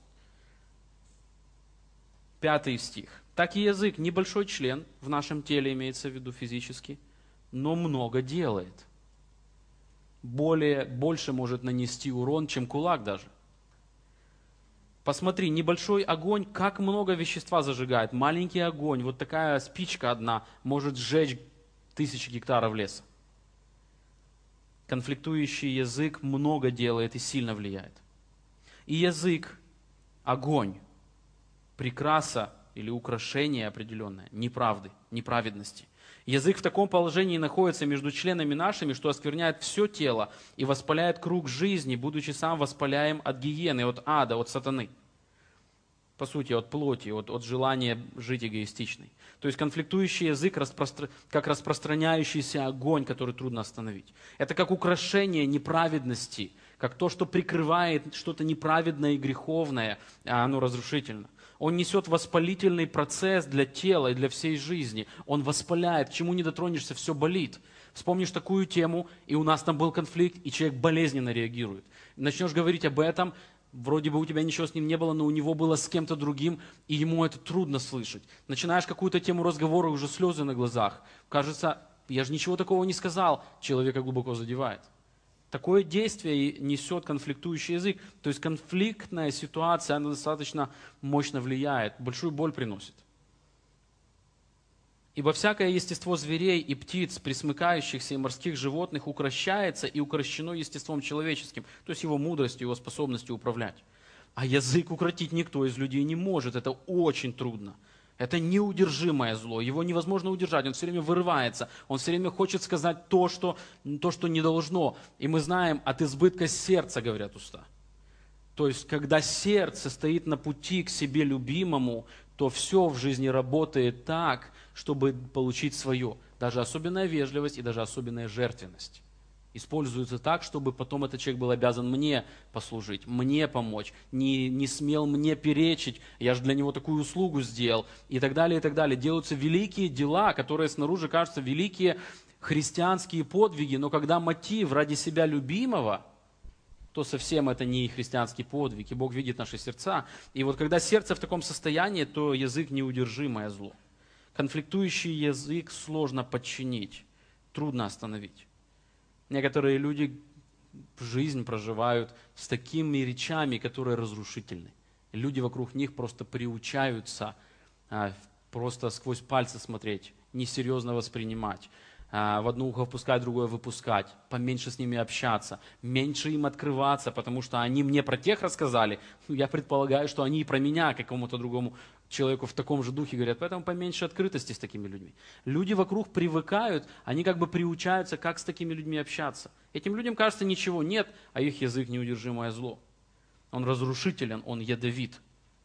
[SPEAKER 1] Пятый стих. «Так и язык, небольшой член, в нашем теле имеется в виду физически, но много делает. Более, больше может нанести урон, чем кулак даже». Посмотри, небольшой огонь, как много вещества зажигает. Маленький огонь, вот такая спичка одна, может сжечь тысячи гектаров леса. Конфликтующий язык много делает и сильно влияет. И язык, огонь, прикраса или украшение определенное, неправды, неправедности. Язык в таком положении находится между членами нашими, что оскверняет все тело и воспаляет круг жизни, будучи сам воспаляем от гиены, от ада, от сатаны. По сути, от плоти, от, от желания жить эгоистичной. То есть конфликтующий язык, распростр... как распространяющийся огонь, который трудно остановить. Это как украшение неправедности, как то, что прикрывает что-то неправедное и греховное, а оно разрушительно. Он несет воспалительный процесс для тела и для всей жизни. Он воспаляет, к чему не дотронешься, все болит. Вспомнишь такую тему, и у нас там был конфликт, и человек болезненно реагирует. Начнешь говорить об этом, вроде бы у тебя ничего с ним не было, но у него было с кем-то другим, и ему это трудно слышать. Начинаешь какую-то тему разговора, уже слезы на глазах. Кажется, я же ничего такого не сказал, человека глубоко задевает. Такое действие несет конфликтующий язык. То есть конфликтная ситуация, она достаточно мощно влияет, большую боль приносит. «Ибо всякое естество зверей и птиц, пресмыкающихся и морских животных укрощается и укрощено естеством человеческим», то есть его мудростью, его способностью управлять. А язык укротить никто из людей не может, это очень трудно. Это неудержимое зло, его невозможно удержать, он все время вырывается, он все время хочет сказать то, что, то, что не должно. И мы знаем, от избытка сердца, говорят уста. То есть, когда сердце стоит на пути к себе любимому, то все в жизни работает так, чтобы получить свое. Даже особенная вежливость и даже особенная жертвенность используются так, чтобы потом этот человек был обязан мне послужить, мне помочь, не, не смел мне перечить, я же для него такую услугу сделал, и так далее, и так далее. Делаются великие дела, которые снаружи кажутся великие христианские подвиги, но когда мотив ради себя любимого, то совсем это не христианский подвиг, и Бог видит наши сердца. И вот когда сердце в таком состоянии, то язык неудержимое зло. Конфликтующий язык сложно подчинить, трудно остановить. Некоторые люди жизнь проживают с такими речами, которые разрушительны. Люди вокруг них просто приучаются а, просто сквозь пальцы смотреть, несерьезно воспринимать. В одно ухо впускать, другое выпускать, поменьше с ними общаться, меньше им открываться, потому что они мне про тех рассказали, я предполагаю, что они и про меня какому-то другому человеку в таком же духе говорят, поэтому поменьше открытости с такими людьми. Люди вокруг привыкают, они как бы приучаются, как с такими людьми общаться. Этим людям кажется ничего нет, а их язык неудержимое зло. Он разрушителен, он ядовит.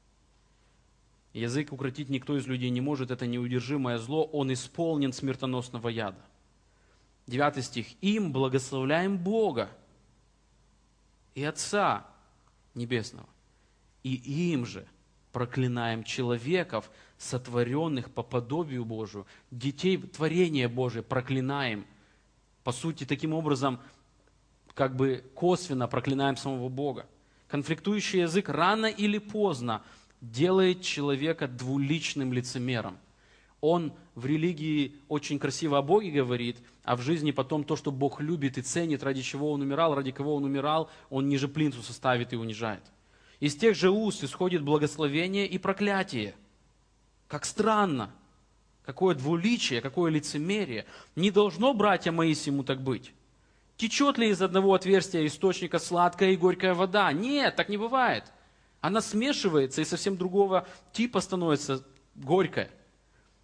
[SPEAKER 1] Язык укротить никто из людей не может, это неудержимое зло, он исполнен смертоносного яда. Девятый стих. «Им благословляем Бога и Отца Небесного, и им же проклинаем человеков, сотворенных по подобию Божию, детей творения Божие проклинаем». По сути, таким образом, как бы косвенно проклинаем самого Бога. Конфликтующий язык рано или поздно делает человека двуличным лицемером. Он в религии очень красиво о Боге говорит, а в жизни потом то, что Бог любит и ценит, ради чего Он умирал, ради кого Он умирал, Он ниже плинтуса ставит и унижает. Из тех же уст исходит благословение и проклятие. Как странно! Какое двуличие, какое лицемерие! Не должно, братья мои, сему так быть. Течет ли из одного отверстия источника сладкая и горькая вода? Нет, так не бывает. Она смешивается и совсем другого типа становится горькая.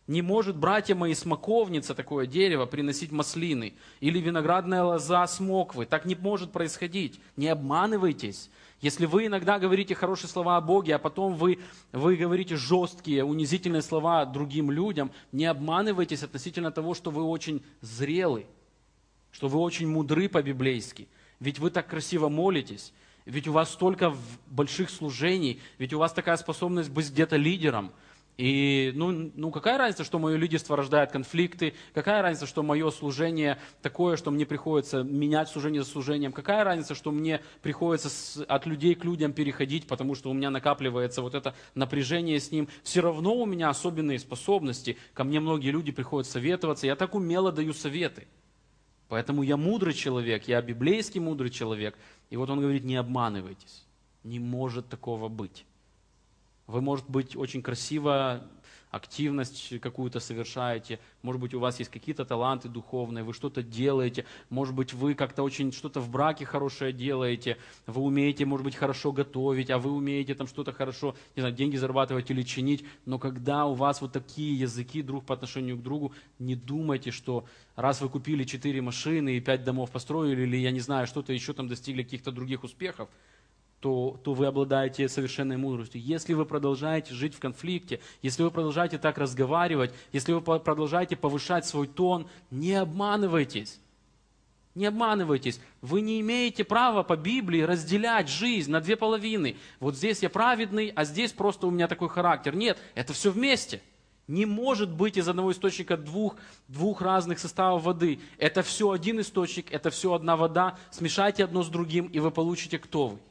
[SPEAKER 1] Не может, братья мои, смоковница, такое дерево, приносить маслины, или виноградная лоза смоквы. Так не может происходить. Не обманывайтесь. Если вы иногда говорите хорошие слова о Боге, а потом вы, вы говорите жесткие, унизительные слова другим людям, не обманывайтесь относительно того, что вы очень зрелы, что вы очень мудры по-библейски. Ведь вы так красиво молитесь, ведь у вас столько больших служений, ведь у вас такая способность быть где-то лидером. И ну, ну какая разница, что мое лидерство рождает конфликты, какая разница, что мое служение такое, что мне приходится менять служение за служением, какая разница, что мне приходится с, от людей к людям переходить, потому что у меня накапливается вот это напряжение с ним. Все равно у меня особенные способности, ко мне многие люди приходят советоваться, я так умело даю советы. Поэтому я мудрый человек, я библейский мудрый человек. И вот он говорит, не обманывайтесь, не может такого быть. Вы, может быть, очень красиво активность какую-то совершаете, может быть, у вас есть какие-то таланты духовные, вы что-то делаете, может быть, вы как-то очень что-то в браке хорошее делаете, вы умеете, может быть, хорошо готовить, а вы умеете там что-то хорошо, не знаю, деньги зарабатывать или чинить, но когда у вас вот такие языки друг по отношению к другу, не думайте, что раз вы купили четыре машины и пять домов построили, или, я не знаю, что-то еще там достигли каких-то других успехов, То, то вы обладаете совершенной мудростью. Если вы продолжаете жить в конфликте, если вы продолжаете так разговаривать, если вы продолжаете повышать свой тон, не обманывайтесь. Не обманывайтесь. Вы не имеете права по Библии разделять жизнь на две половины. Вот здесь я праведный, а здесь просто у меня такой характер. Нет, это все вместе. Не может быть из одного источника двух, двух разных составов воды. Это все один источник, это все одна вода. Смешайте одно с другим, и вы получите, кто вы.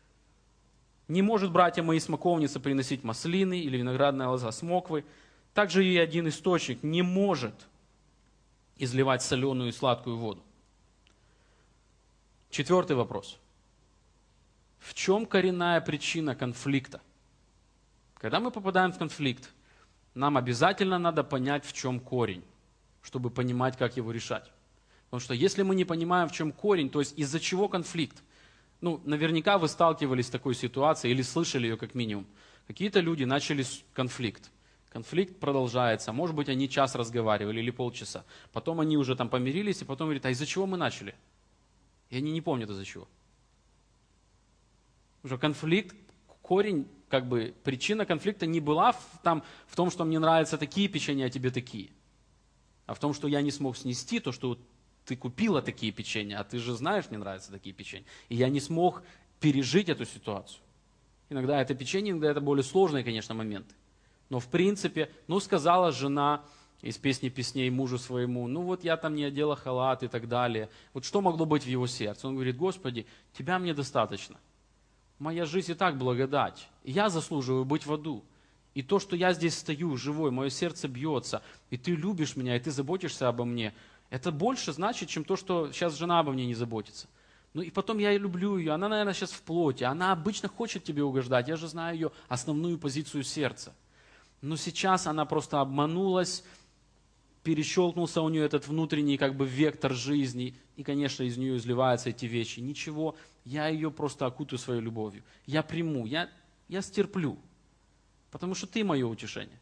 [SPEAKER 1] Не может, братья мои, смоковница приносить маслины или виноградная лоза смоквы. Также и один источник не может изливать соленую и сладкую воду. Четвертый вопрос. В чем коренная причина конфликта? Когда мы попадаем в конфликт, нам обязательно надо понять, в чем корень, чтобы понимать, как его решать. Потому что если мы не понимаем, в чем корень, то есть из-за чего конфликт, ну, наверняка вы сталкивались с такой ситуацией или слышали ее как минимум. Какие-то люди начали конфликт. Конфликт продолжается. Может быть, они час разговаривали или полчаса. Потом они уже там помирились, и потом говорят, а из-за чего мы начали? И они не помнят, из-за чего. Потому что конфликт, корень, как бы, причина конфликта не была в, там, в том, что мне нравятся такие печенья, а тебе такие. А в том, что я не смог снести то, что ты купила такие печенья, а ты же знаешь, мне нравятся такие печенья. И я не смог пережить эту ситуацию. Иногда это печенье, иногда это более сложные, конечно, моменты. Но в принципе, ну сказала жена из песни песней мужу своему, ну вот я там не одела халат и так далее. Вот что могло быть в его сердце? Он говорит, Господи, тебя мне достаточно. Моя жизнь и так благодать. И я заслуживаю быть в аду. И то, что я здесь стою живой, мое сердце бьется, и ты любишь меня, и ты заботишься обо мне, это больше значит, чем то, что сейчас жена обо мне не заботится. Ну и потом я люблю ее, она, наверное, сейчас в плоти, она обычно хочет тебе угождать, я же знаю ее основную позицию сердца. Но сейчас она просто обманулась, перещелкнулся у нее этот внутренний как бы вектор жизни, и, конечно, из нее изливаются эти вещи. Ничего, я ее просто окутаю своей любовью. Я приму, я, я стерплю, потому что ты мое утешение.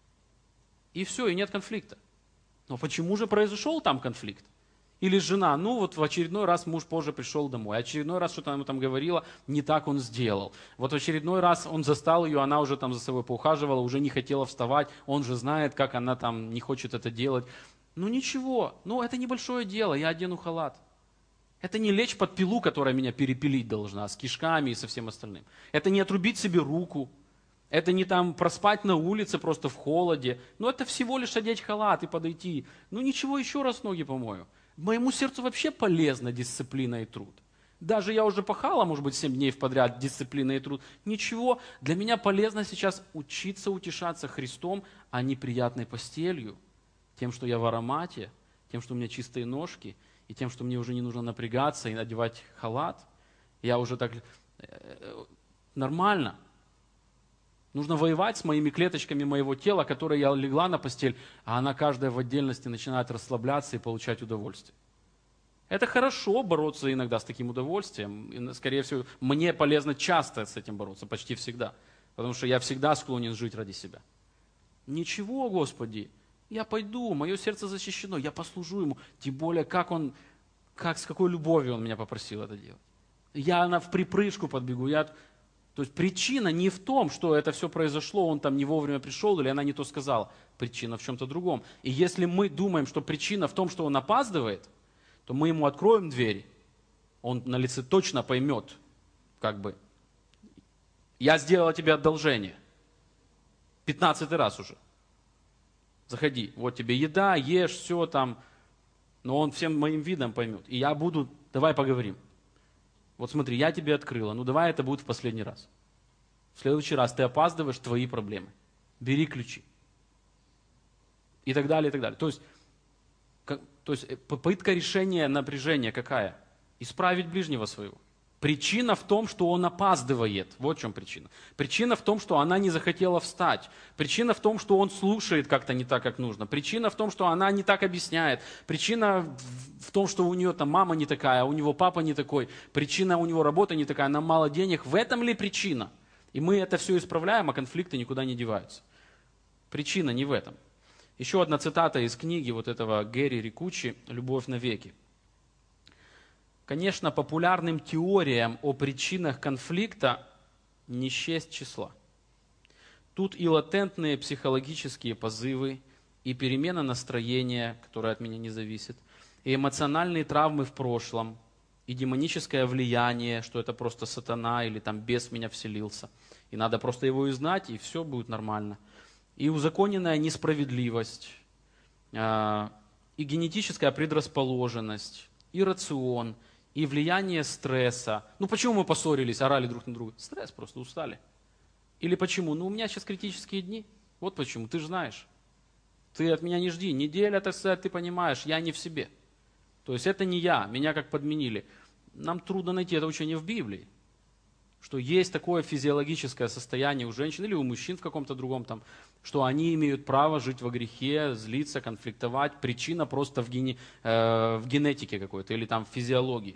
[SPEAKER 1] И все, и нет конфликта. Но почему же произошел там конфликт? Или жена, ну вот в очередной раз муж позже пришел домой, очередной раз что-то ему там говорила, не так он сделал. Вот в очередной раз он застал ее, она уже там за собой поухаживала, уже не хотела вставать, он же знает, как она там не хочет это делать. Ну ничего, ну это небольшое дело, я одену халат. Это не лечь под пилу, которая меня перепилить должна, с кишками и со всем остальным. Это не отрубить себе руку. Это не там проспать на улице просто в холоде. Ну это всего лишь одеть халат и подойти. Ну ничего, еще раз ноги помою. Моему сердцу вообще полезна дисциплина и труд. Даже я уже пахала, может быть, семь дней подряд дисциплина и труд. Ничего, для меня полезно сейчас учиться утешаться Христом, а не приятной постелью. Тем, что я в аромате, тем, что у меня чистые ножки, и тем, что мне уже не нужно напрягаться и надевать халат. Я уже так... Нормально. Нужно воевать с моими клеточками моего тела, которые я легла на постель, а она каждая в отдельности начинает расслабляться и получать удовольствие. Это хорошо бороться иногда с таким удовольствием. И, скорее всего, мне полезно часто с этим бороться, почти всегда. Потому что я всегда склонен жить ради себя. Ничего, Господи, Я пойду, мое сердце защищено, я послужу ему. Тем более, как он, как, с какой любовью он меня попросил это делать. Я на, в припрыжку подбегу. Я, то есть причина не в том, что это все произошло, он там не вовремя пришел или она не то сказала. Причина в чем-то другом. И если мы думаем, что причина в том, что он опаздывает, то мы ему откроем дверь, он на лице точно поймет, как бы, я сделала тебе одолжение. Пятнадцатый раз уже. Заходи, вот тебе еда, ешь, все там. Но он всем моим видом поймет. И я буду, давай поговорим. Вот смотри, я тебе открыла, ну давай это будет в последний раз. В следующий раз ты опаздываешь, твои проблемы. Бери ключи. И так далее, и так далее. То есть, как, то есть попытка решения напряжения какая? Исправить ближнего своего. Причина в том, что он опаздывает. Вот в чем причина. Причина в том, что она не захотела встать. Причина в том, что он слушает как-то не так, как нужно. Причина в том, что она не так объясняет. Причина в том, что у нее там мама не такая, а у него папа не такой. Причина у него работа не такая, нам мало денег. В этом ли причина? И мы это все исправляем, а конфликты никуда не деваются. Причина не в этом. Еще одна цитата из книги вот этого Гэри Рикучи «Любовь навеки». Конечно, популярным теориям о причинах конфликта не счесть числа. Тут и латентные психологические позывы, и перемена настроения, которая от меня не зависит, и эмоциональные травмы в прошлом, и демоническое влияние, что это просто сатана или там бес в меня вселился. И надо просто его узнать, и все будет нормально. И узаконенная несправедливость, и генетическая предрасположенность, и рацион, и влияние стресса. Ну почему мы поссорились, орали друг на друга? Стресс, просто устали. Или почему? Ну у меня сейчас критические дни. Вот почему, ты же знаешь. Ты от меня не жди. Неделя, так сказать, ты понимаешь, я не в себе. То есть это не я, меня как подменили. Нам трудно найти это учение в Библии. Что есть такое физиологическое состояние у женщин или у мужчин в каком-то другом там, что они имеют право жить во грехе, злиться, конфликтовать. Причина просто в, гене, э, в генетике какой-то или там в физиологии.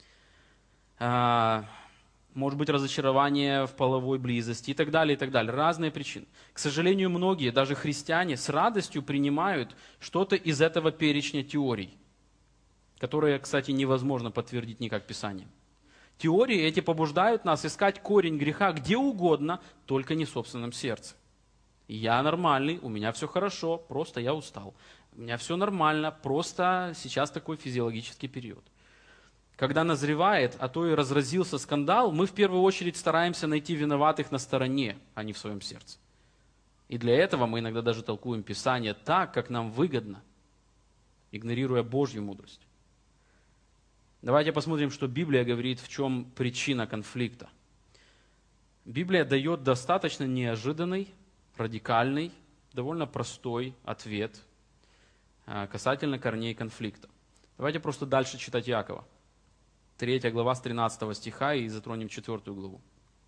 [SPEAKER 1] Э, может быть разочарование в половой близости и так далее, и так далее. Разные причины. К сожалению, многие, даже христиане, с радостью принимают что-то из этого перечня теорий, которые, кстати, невозможно подтвердить никак Писанием. Теории эти побуждают нас искать корень греха где угодно, только не в собственном сердце. Я нормальный, у меня все хорошо, просто я устал. У меня все нормально, просто сейчас такой физиологический период. Когда назревает, а то и разразился скандал, мы в первую очередь стараемся найти виноватых на стороне, а не в своем сердце. И для этого мы иногда даже толкуем Писание так, как нам выгодно, игнорируя Божью мудрость. Давайте посмотрим, что Библия говорит, в чем причина конфликта. Библия дает достаточно неожиданный, радикальный, довольно простой ответ касательно корней конфликта. Давайте просто дальше читать Иакова. Третья глава с тринадцатого стиха и затронем четвертую главу.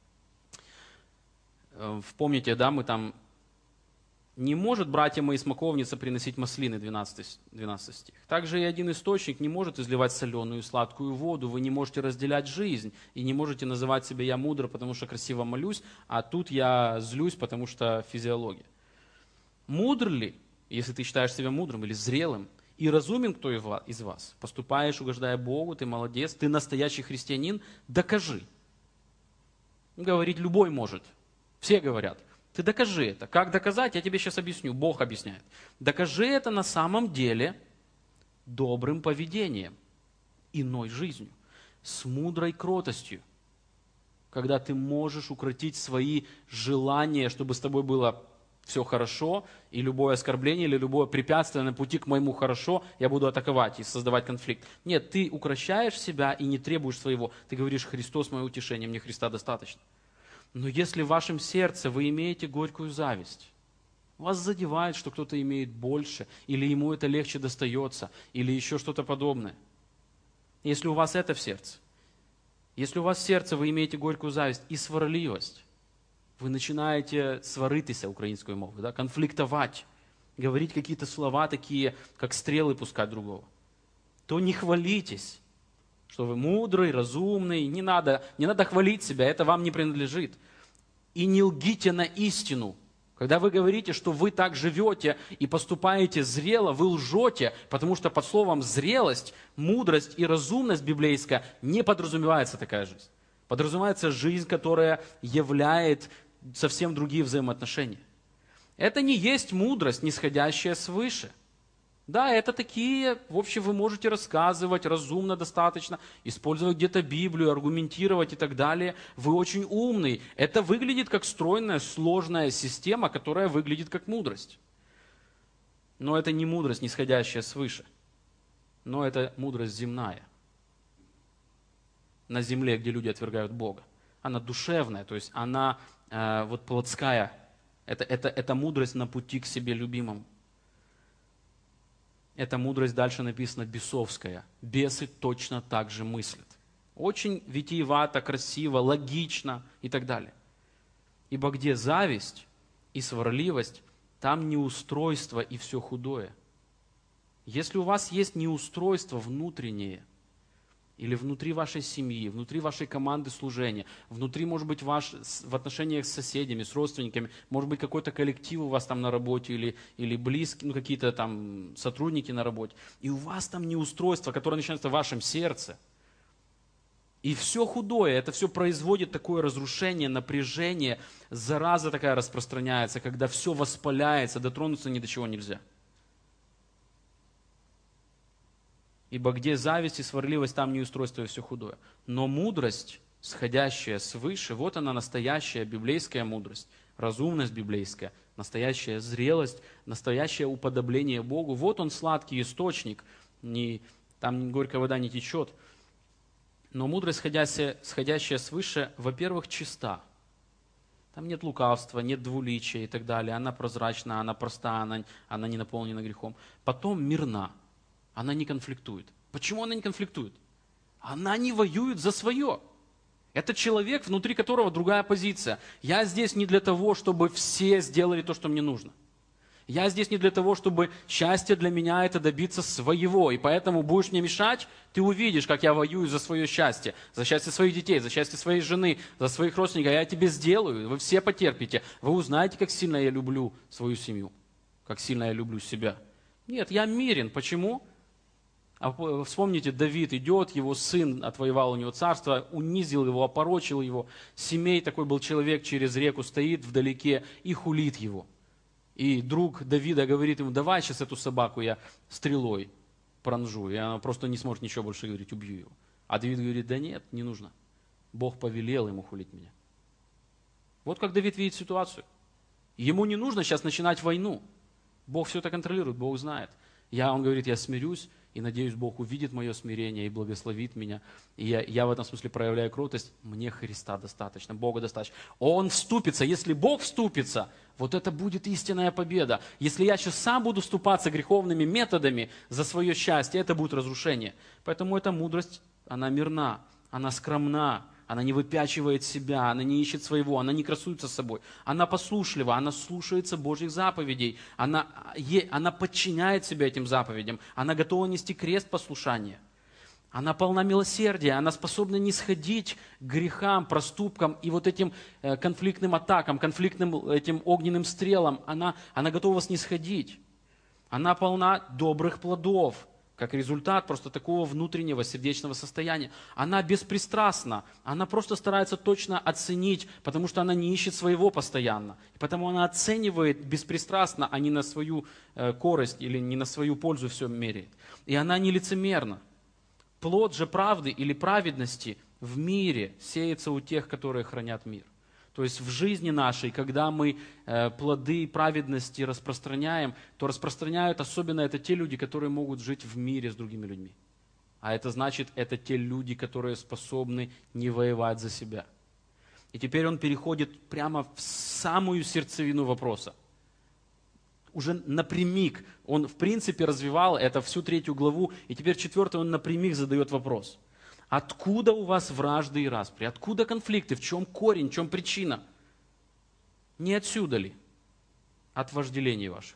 [SPEAKER 1] Помните, да, мы там... Не может братья мои смоковница приносить маслины, двенадцатый, двенадцатый стих. Также и один источник не может изливать соленую и сладкую воду. Вы не можете разделять жизнь и не можете называть себя «я мудр», потому что красиво молюсь, а тут я злюсь, потому что физиология. Мудр ли, если ты считаешь себя мудрым или зрелым, и разумен кто из вас? Поступаешь, угождая Богу, ты молодец, ты настоящий христианин, докажи. Говорить любой может, все говорят. Ты докажи это. Как доказать? Я тебе сейчас объясню. Бог объясняет. Докажи это на самом деле добрым поведением, иной жизнью, с мудрой кротостью, когда ты можешь укротить свои желания, чтобы с тобой было все хорошо, и любое оскорбление или любое препятствие на пути к моему хорошо я буду атаковать и создавать конфликт. Нет, ты укрощаешь себя и не требуешь своего. Ты говоришь: Христос мое утешение, мне Христа достаточно. Но если в вашем сердце вы имеете горькую зависть, вас задевает, что кто-то имеет больше, или ему это легче достается, или еще что-то подобное. Если у вас это в сердце, если у вас в сердце вы имеете горькую зависть и сварливость, вы начинаете сваритися, українською мовою, да, конфликтовать, говорить какие-то слова такие, как стрелы пускать другого, то не хвалитесь, что вы мудрый, разумный, не надо, не надо хвалить себя, это вам не принадлежит. И не лгите на истину, Когда вы говорите, что вы так живете и поступаете зрело, вы лжете, потому что под словом зрелость, мудрость и разумность библейская не подразумевается такая жизнь. Подразумевается жизнь, которая являет совсем другие взаимоотношения. Это не есть мудрость, нисходящая свыше. Да, это такие, в общем, вы можете рассказывать разумно достаточно, использовать где-то Библию, аргументировать и так далее. Вы очень умный. Это выглядит как стройная, сложная система, которая выглядит как мудрость. Но это не мудрость, нисходящая свыше. Но это мудрость земная. На земле, где люди отвергают Бога. Она душевная, то есть она э, вот плотская. Это, это, это мудрость на пути к себе любимому. Эта мудрость, дальше написано, бесовская. Бесы точно так же мыслят. Очень витиевато, красиво, логично и так далее. Ибо где зависть и сварливость, там неустройство и все худое. Если у вас есть неустройство внутреннее, или внутри вашей семьи, внутри вашей команды служения, внутри, может быть, ваш, в отношениях с соседями, с родственниками, может быть, какой-то коллектив у вас там на работе или, или близкие, ну, какие-то там сотрудники на работе, и у вас там неустройство, которое начинается в вашем сердце, и все худое, это все производит такое разрушение, напряжение, зараза такая распространяется, когда все воспаляется, дотронуться ни до чего нельзя. Ибо где зависть и сварливость, там неустройство и все худое. Но мудрость, сходящая свыше, вот она настоящая библейская мудрость, разумность библейская, настоящая зрелость, настоящее уподобление Богу. Вот он сладкий источник, не, там горькая вода не течет. Но мудрость, сходящая, сходящая свыше, во-первых, чиста. Там нет лукавства, нет двуличия и так далее. Она прозрачна, она проста, она, она не наполнена грехом. Потом мирна. Она не конфликтует. Почему она не конфликтует? Она не воюет за свое. Это человек, внутри которого другая позиция. Я здесь не для того, чтобы все сделали то, что мне нужно. Я здесь не для того, чтобы счастье для меня это добиться своего. И поэтому будешь мне мешать, ты увидишь, как я воюю за свое счастье. За счастье своих детей, за счастье своей жены, за своих родственников. Я тебе сделаю, вы все потерпите. Вы узнаете, как сильно я люблю свою семью. Как сильно я люблю себя. Нет, я мирен. Почему? А вспомните, Давид идет, его сын отвоевал у него царство, унизил его, опорочил его. Семей такой был человек, через реку стоит вдалеке и хулит его. И друг Давида говорит ему: давай сейчас эту собаку я стрелой пронжу. И она просто не сможет ничего больше говорить, убью его. А Давид говорит: да нет, не нужно. Бог повелел ему хулить меня. Вот как Давид видит ситуацию. Ему не нужно сейчас начинать войну. Бог все это контролирует, Бог знает. Я, он говорит, я смирюсь, и надеюсь, Бог увидит мое смирение и благословит меня. И я, я в этом смысле проявляю кротость. Мне Христа достаточно, Бога достаточно. Он вступится. Если Бог вступится, вот это будет истинная победа. Если я сейчас сам буду вступаться греховными методами за свое счастье, это будет разрушение. Поэтому эта мудрость, она мирна, она скромна, она не выпячивает себя, она не ищет своего, она не красуется собой. Она послушлива, она слушается Божьих заповедей, она, она подчиняет себя этим заповедям, она готова нести крест послушания. Она полна милосердия, она способна нисходить к грехам, проступкам и вот этим конфликтным атакам, конфликтным этим огненным стрелам. Она, она готова снисходить. Она полна добрых плодов, как результат просто такого внутреннего сердечного состояния. Она беспристрастна, она просто старается точно оценить, потому что она не ищет своего постоянно. И потому она оценивает беспристрастно, а не на свою э, корость или не на свою пользу все меряет. И она не лицемерна. Плод же правды или праведности в мире сеется у тех, которые хранят мир. То есть в жизни нашей, когда мы э, плоды праведности распространяем, то распространяют особенно это те люди, которые могут жить в мире с другими людьми. А это значит, это те люди, которые способны не воевать за себя. И теперь он переходит прямо в самую сердцевину вопроса. Уже напрямик. Он в принципе развивал это всю третью главу, и теперь четвертый он напрямик задает вопрос. Откуда у вас вражды и распри? Откуда конфликты? В чем корень? В чем причина? Не отсюда ли? От вожделений ваших.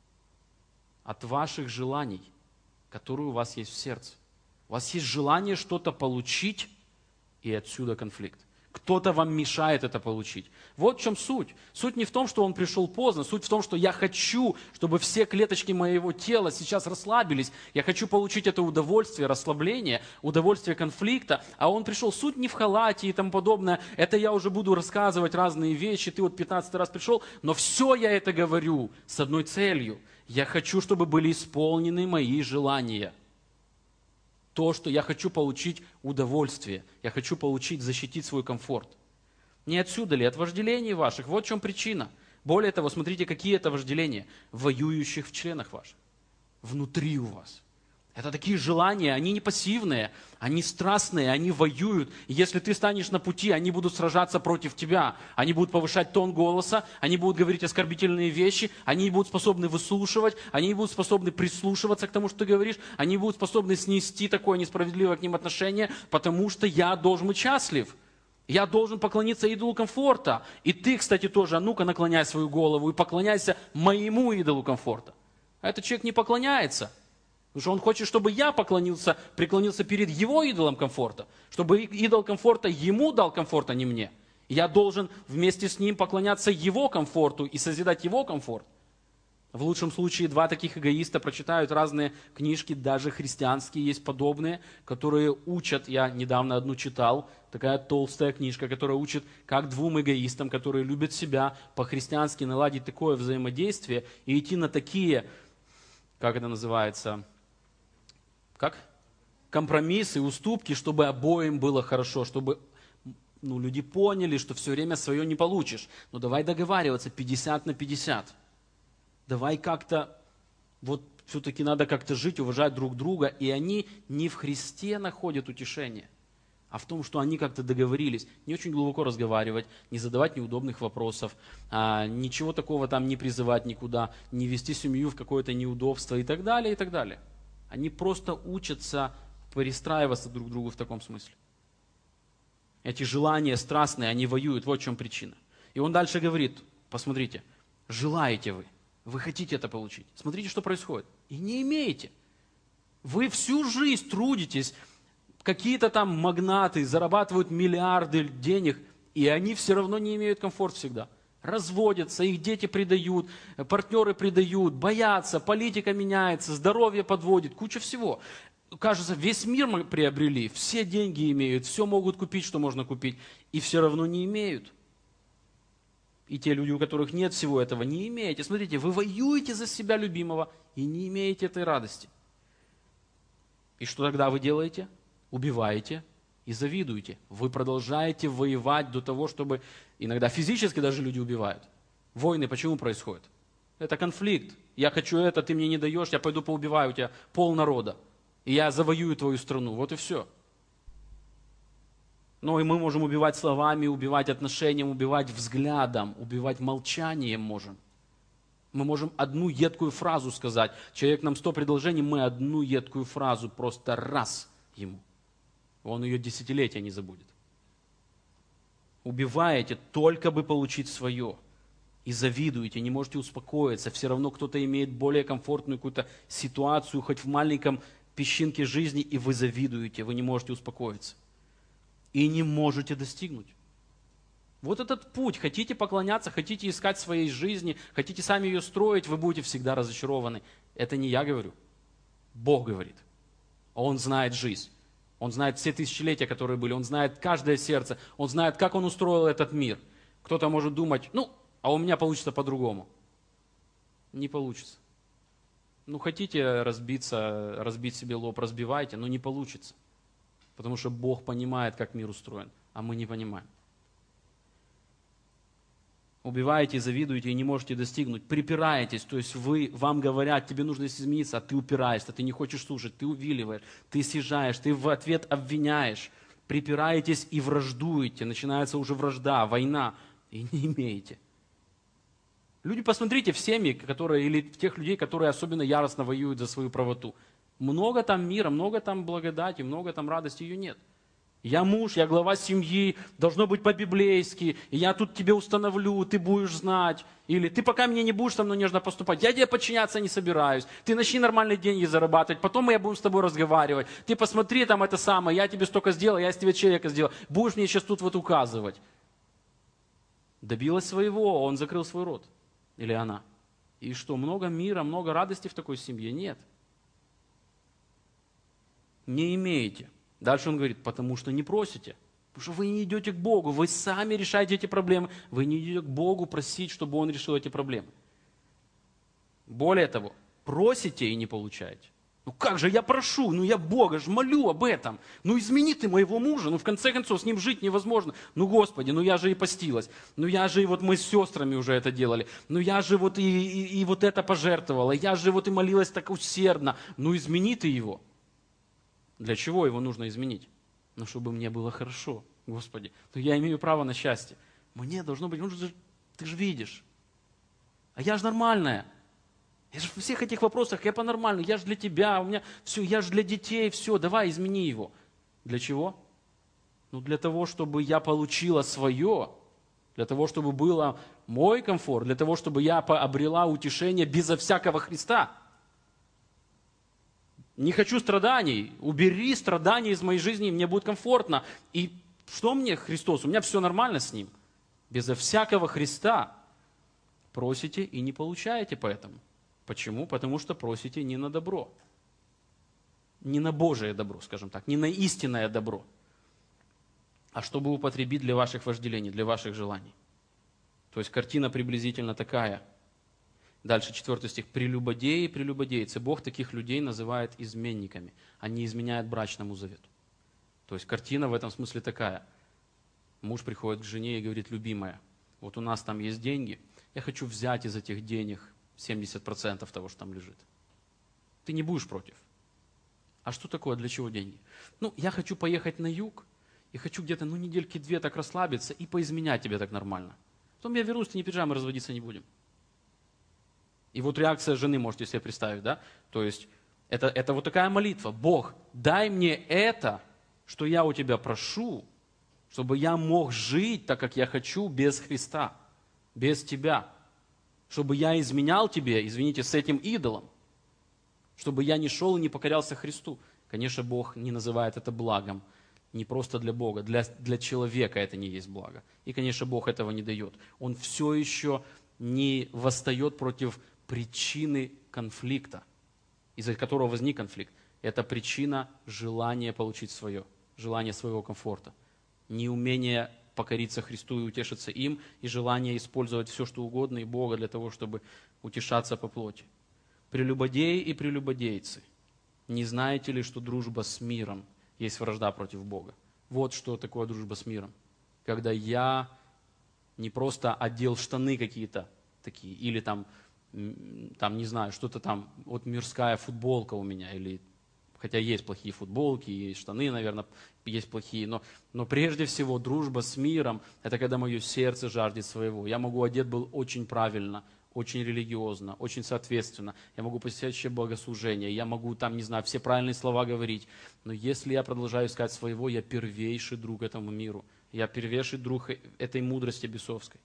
[SPEAKER 1] От ваших желаний, которые у вас есть в сердце. У вас есть желание что-то получить, и отсюда конфликт. кто-то вам мешает это получить. Вот в чем суть. Суть не в том, что он пришел поздно, суть в том, что я хочу, чтобы все клеточки моего тела сейчас расслабились. Я хочу получить это удовольствие, расслабление, удовольствие конфликта, а он пришел. Суть не в халате и тому подобное. Это я уже буду рассказывать разные вещи. Ты вот пятнадцатый раз пришел, но все я это говорю с одной целью. Я хочу, чтобы были исполнены мои желания. То, что я хочу получить удовольствие, я хочу получить, защитить свой комфорт. Не отсюда ли, от вожделений ваших? Вот в чем причина. Более того, смотрите, какие это вожделения, воюющих в членах ваших, внутри у вас. Это такие желания, они не пассивные, они страстные, они воюют. И если ты станешь на пути, они будут сражаться против тебя. Они будут повышать тон голоса, они будут говорить оскорбительные вещи, они не будут способны выслушивать, они не будут способны прислушиваться к тому, что ты говоришь, они будут способны снести такое несправедливое к ним отношение, потому что я должен быть счастлив. Я должен поклониться идолу комфорта. И ты, кстати, тоже, а ну-ка наклоняй свою голову и поклоняйся моему идолу комфорта. А этот человек не поклоняется. Потому что он хочет, чтобы я поклонился, преклонился перед его идолом комфорта. Чтобы идол комфорта ему дал комфорт, а не мне. Я должен вместе с ним поклоняться его комфорту и созидать его комфорт. В лучшем случае два таких эгоиста прочитают разные книжки, даже христианские есть подобные, которые учат, я недавно одну читал, такая толстая книжка, которая учит, как двум эгоистам, которые любят себя, по-христиански наладить такое взаимодействие и идти на такие, как это называется, как? Компромиссы, уступки, чтобы обоим было хорошо, чтобы ну, люди поняли, что все время свое не получишь. Но давай договариваться пятьдесят на пятьдесят. Давай как-то, вот все-таки надо как-то жить, уважать друг друга. И они не в Христе находят утешение, а в том, что они как-то договорились. Не очень глубоко разговаривать, не задавать неудобных вопросов, а, ничего такого там не призывать никуда, не вести семью в какое-то неудобство и так далее, и так далее. Они просто учатся перестраиваться друг к другу в таком смысле. Эти желания страстные, они воюют, вот в чем причина. И он дальше говорит, посмотрите, желаете вы, вы хотите это получить. Смотрите, что происходит. И не имеете. Вы всю жизнь трудитесь, какие-то там магнаты зарабатывают миллиарды денег, и они все равно не имеют комфорт всегда. Разводятся, их дети предают, партнеры предают, боятся, политика меняется, здоровье подводит, куча всего. Кажется, весь мир мы приобрели, все деньги имеют, все могут купить, что можно купить, и все равно не имеют. И те люди, у которых нет всего этого, не имеете. Смотрите, вы воюете за себя любимого и не имеете этой радости. И что тогда вы делаете? Убиваете и завидуете. Вы продолжаете воевать до того, чтобы... Иногда физически даже люди убивают. Войны почему происходят? Это конфликт. Я хочу это, ты мне не даешь, я пойду поубиваю, у тебя пол народа. И я завоюю твою страну. Вот и все. Но и мы можем убивать словами, убивать отношением, убивать взглядом, убивать молчанием можем. Мы можем одну едкую фразу сказать. Человек нам сто предложений, мы одну едкую фразу просто раз ему. Он ее десятилетия не забудет. Убиваете только бы получить свое. И завидуете, не можете успокоиться. Все равно кто-то имеет более комфортную какую-то ситуацию, хоть в маленьком песчинке жизни, и вы завидуете, вы не можете успокоиться. И не можете достигнуть. Вот этот путь. Хотите поклоняться, хотите искать своей жизни, хотите сами ее строить, вы будете всегда разочарованы. Это не я говорю. Бог говорит. Он знает жизнь. Он знает все тысячелетия, которые были. Он знает каждое сердце. Он знает, как Он устроил этот мир. Кто-то может думать, ну, а у меня получится по-другому. Не получится. Ну, хотите разбиться, разбить себе лоб, разбивайте, но не получится. Потому что Бог понимает, как мир устроен, а мы не понимаем. Убиваете, завидуете и не можете достигнуть. Припираетесь, то есть вы, вам говорят, тебе нужно измениться, а ты упираешься, ты не хочешь слушать, ты увиливаешь, ты съезжаешь, ты в ответ обвиняешь. Припираетесь и враждуете, начинается уже вражда, война, и не имеете. Люди, посмотрите, в семьи, которые, или в тех людей, которые особенно яростно воюют за свою правоту. Много там мира, много там благодати, много там радости, ее нет. Я муж, я глава семьи, должно быть по-библейски, и я тут тебе установлю, ты будешь знать. Или ты пока мне не будешь со мной нежно поступать, я тебе подчиняться не собираюсь. Ты начни нормальные деньги зарабатывать, потом мы будем с тобой разговаривать. Ты посмотри там это самое, я тебе столько сделал, я из тебя человека сделал. Будешь мне сейчас тут вот указывать. Добилась своего, он закрыл свой рот. Или она. И что, много мира, много радости в такой семье? Нет. Не имеете. Дальше он говорит, потому что не просите. Потому что вы не идете к Богу, вы сами решаете эти проблемы. Вы не идете к Богу просить, чтобы Он решил эти проблемы. Более того, просите и не получаете. Ну как же, я прошу, ну я Бога ж молю об этом. Ну измени ты моего мужа, ну в конце концов с ним жить невозможно. Ну Господи, ну я же и постилась. Ну я же и вот мы с сестрами уже это делали. Ну я же вот и, и, и вот это пожертвовала. Я же вот и молилась так усердно. Ну измени ты его. Для чего его нужно изменить? Ну, чтобы мне было хорошо, Господи. Ну, я имею право на счастье. Мне должно быть, ну, ты же видишь. А я же нормальная. Я же во всех этих вопросах, я по-нормальному. Я же для тебя, у меня все, я же для детей, все, давай, измени его. Для чего? Ну, для того, чтобы я получила свое, для того, чтобы был мой комфорт, для того, чтобы я обрела утешение безо всякого Христа. Не хочу страданий, убери страдания из моей жизни, и мне будет комфортно. И что мне Христос? У меня все нормально с Ним. Безо всякого Христа просите и не получаете поэтому. Почему? Потому что просите не на добро. Не на Божие добро, скажем так, не на истинное добро, а чтобы употребить для ваших вожделений, для ваших желаний. То есть картина приблизительно такая. Дальше четвертый стих. Прелюбодеи, прелюбодейцы. Бог таких людей называет изменниками. Они изменяют брачному завету. То есть картина в этом смысле такая. Муж приходит к жене и говорит, любимая, вот у нас там есть деньги, я хочу взять из этих денег семьдесят процентов того, что там лежит. Ты не будешь против. А что такое, для чего деньги? Ну, я хочу поехать на юг, и хочу где-то, ну, недельки две так расслабиться и поизменять тебе так нормально. Потом я вернусь, ты не приезжай, мы разводиться не будем. И вот реакция жены, можете себе представить, да? То есть это, это вот такая молитва. Бог, дай мне это, что я у тебя прошу, чтобы я мог жить так, как я хочу, без Христа, без тебя. Чтобы я изменял тебе, извините, с этим идолом. Чтобы я не шел и не покорялся Христу. Конечно, Бог не называет это благом. Не просто для Бога, для, для человека это не есть благо. И, конечно, Бог этого не дает. Он все еще не восстает против причины конфликта, из-за которого возник конфликт. Это причина желания получить свое, желания своего комфорта, неумение покориться Христу и утешиться им, и желание использовать все, что угодно, и Бога для того, чтобы утешаться по плоти. Прелюбодеи и прелюбодейцы, не знаете ли, что дружба с миром есть вражда против Бога? Вот что такое дружба с миром. Когда я не просто одел штаны какие-то такие, или там, там не знаю, что-то там, вот мирская футболка у меня, или, хотя есть плохие футболки, есть штаны, наверное, есть плохие, но, но прежде всего дружба с миром, это когда мое сердце жаждет своего. Я могу одет был очень правильно, очень религиозно, очень соответственно. Я могу посещать еще богослужения, я могу там, не знаю, все правильные слова говорить. Но если я продолжаю искать своего, я первейший друг этому миру. Я первейший друг этой мудрости бесовской.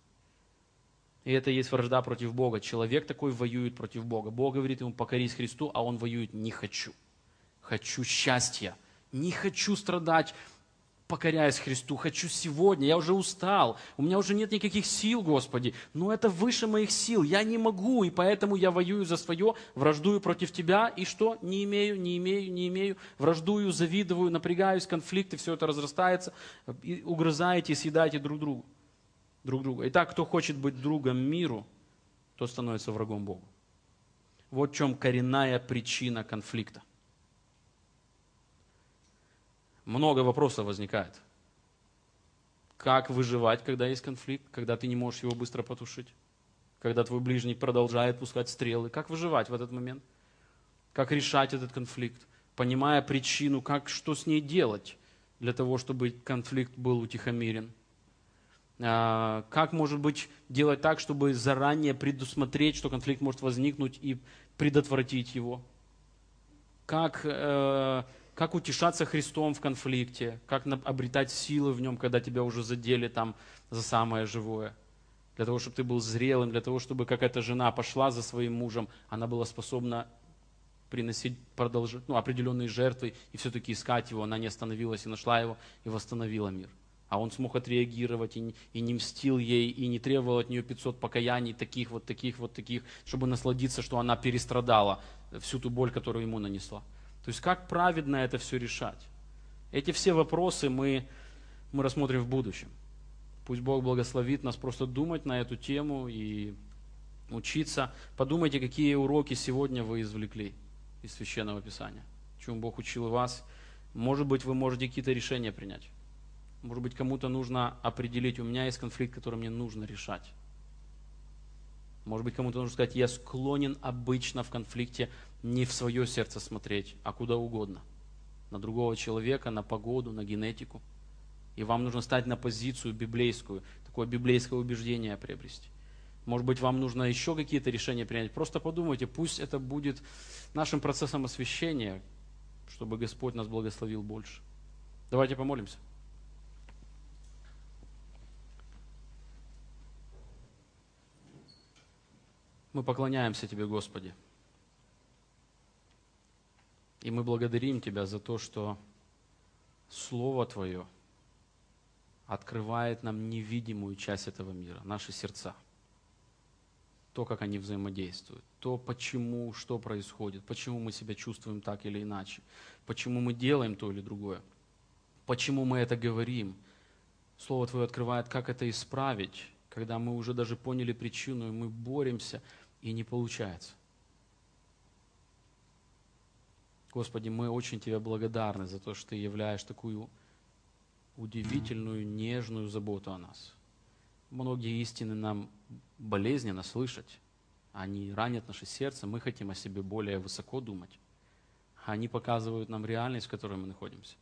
[SPEAKER 1] И это есть вражда против Бога. Человек такой воюет против Бога. Бог говорит ему, покорись Христу, а он воюет, не хочу. Хочу счастья. Не хочу страдать, покоряясь Христу. Хочу сегодня. Я уже устал. У меня уже нет никаких сил, Господи. Но это выше моих сил. Я не могу, и поэтому я воюю за свое, враждую против Тебя. И что? Не имею, не имею, не имею. Враждую, завидую, напрягаюсь, конфликты, все это разрастается. И угрызаете и съедаете друг другу. друг друга. Итак, кто хочет быть другом миру, тот становится врагом Богу. Вот в чем коренная причина конфликта. Много вопросов возникает. Как выживать, когда есть конфликт, когда ты не можешь его быстро потушить? Когда твой ближний продолжает пускать стрелы. Как выживать в этот момент? Как решать этот конфликт? Понимая причину, как, что с ней делать, для того, чтобы конфликт был утихомирен? Как, может быть, делать так, чтобы заранее предусмотреть, что конфликт может возникнуть и предотвратить его? Как, как как утешаться Христом в конфликте, как обретать силы в нем, когда тебя уже задели там за самое живое. Для того, чтобы ты был зрелым, для того, чтобы как эта жена пошла за своим мужем, она была способна приносить продолж... ну, определенные жертвы и все-таки искать его. Она не остановилась и нашла его, и восстановила мир. А он смог отреагировать и не, и не мстил ей, и не требовал от нее пятьсот покаяний, таких вот, таких вот, таких, чтобы насладиться, что она перестрадала всю ту боль, которую ему нанесла. То есть как праведно это все решать? Эти все вопросы мы, мы рассмотрим в будущем. Пусть Бог благословит нас просто думать на эту тему и учиться. Подумайте, какие уроки сегодня вы извлекли из Священного Писания. Чему Бог учил вас. Может быть, вы можете какие-то решения принять. Может быть, кому-то нужно определить, у меня есть конфликт, который мне нужно решать. Может быть, кому-то нужно сказать, я склонен обычно в конфликте не в свое сердце смотреть, а куда угодно. На другого человека, на погоду, на генетику. И вам нужно стать на позицию библейскую, такое библейское убеждение приобрести. Может быть, вам нужно еще какие-то решения принять. Просто подумайте, пусть это будет нашим процессом освящения, чтобы Господь нас благословил больше. Давайте помолимся. Мы поклоняемся Тебе, Господи. И мы благодарим Тебя за то, что Слово Твое открывает нам невидимую часть этого мира, наши сердца. То, как они взаимодействуют, то, почему, что происходит, почему мы себя чувствуем так или иначе, почему мы делаем то или другое, почему мы это говорим. Слово Твое открывает, как это исправить, когда мы уже даже поняли причину, и мы боремся, и не получается. Господи, мы очень Тебе благодарны за то, что Ты являешь такую удивительную, нежную заботу о нас. Многие истины нам болезненно слышать, они ранят наше сердце, мы хотим о себе более высоко думать. Они показывают нам реальность, в которой мы находимся.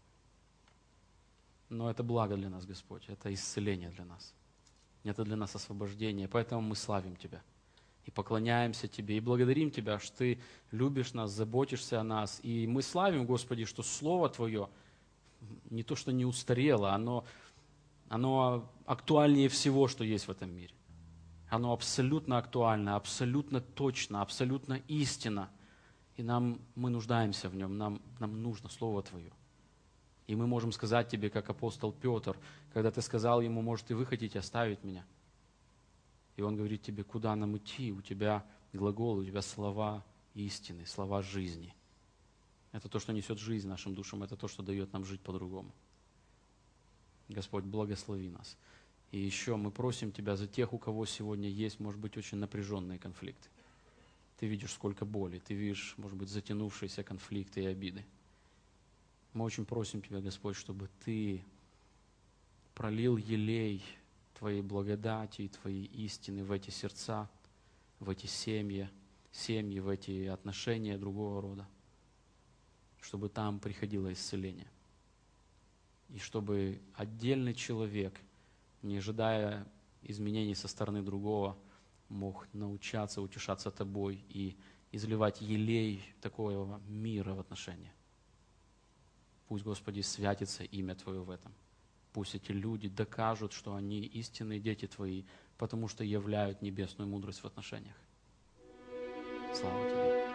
[SPEAKER 1] Но это благо для нас, Господь, это исцеление для нас. Это для нас освобождение, поэтому мы славим Тебя. И поклоняемся Тебе, и благодарим Тебя, что Ты любишь нас, заботишься о нас. И мы славим, Господи, что Слово Твое не то, что не устарело, оно, оно актуальнее всего, что есть в этом мире. Оно абсолютно актуально, абсолютно точно, абсолютно истинно. И нам, мы нуждаемся в нем, нам, нам нужно Слово Твое. И мы можем сказать Тебе, как апостол Петр, когда Ты сказал ему, может, и вы хотите оставить меня. И он говорит тебе, куда нам идти? У тебя глаголы, у тебя слова истины, слова жизни. Это то, что несет жизнь нашим душам, это то, что дает нам жить по-другому. Господь, благослови нас. И еще мы просим Тебя за тех, у кого сегодня есть, может быть, очень напряженные конфликты. Ты видишь, сколько боли, ты видишь, может быть, затянувшиеся конфликты и обиды. Мы очень просим Тебя, Господь, чтобы Ты пролил елей Твоей благодати и Твоей истины в эти сердца, в эти семьи, семьи, в эти отношения другого рода, чтобы там приходило исцеление. И чтобы отдельный человек, не ожидая изменений со стороны другого, мог научаться утешаться Тобой и изливать елей такого мира в отношениях. Пусть, Господи, святится имя Твое в этом. Пусть эти люди докажут, что они истинные дети Твои, потому что являют небесную мудрость в отношениях. Слава Тебе.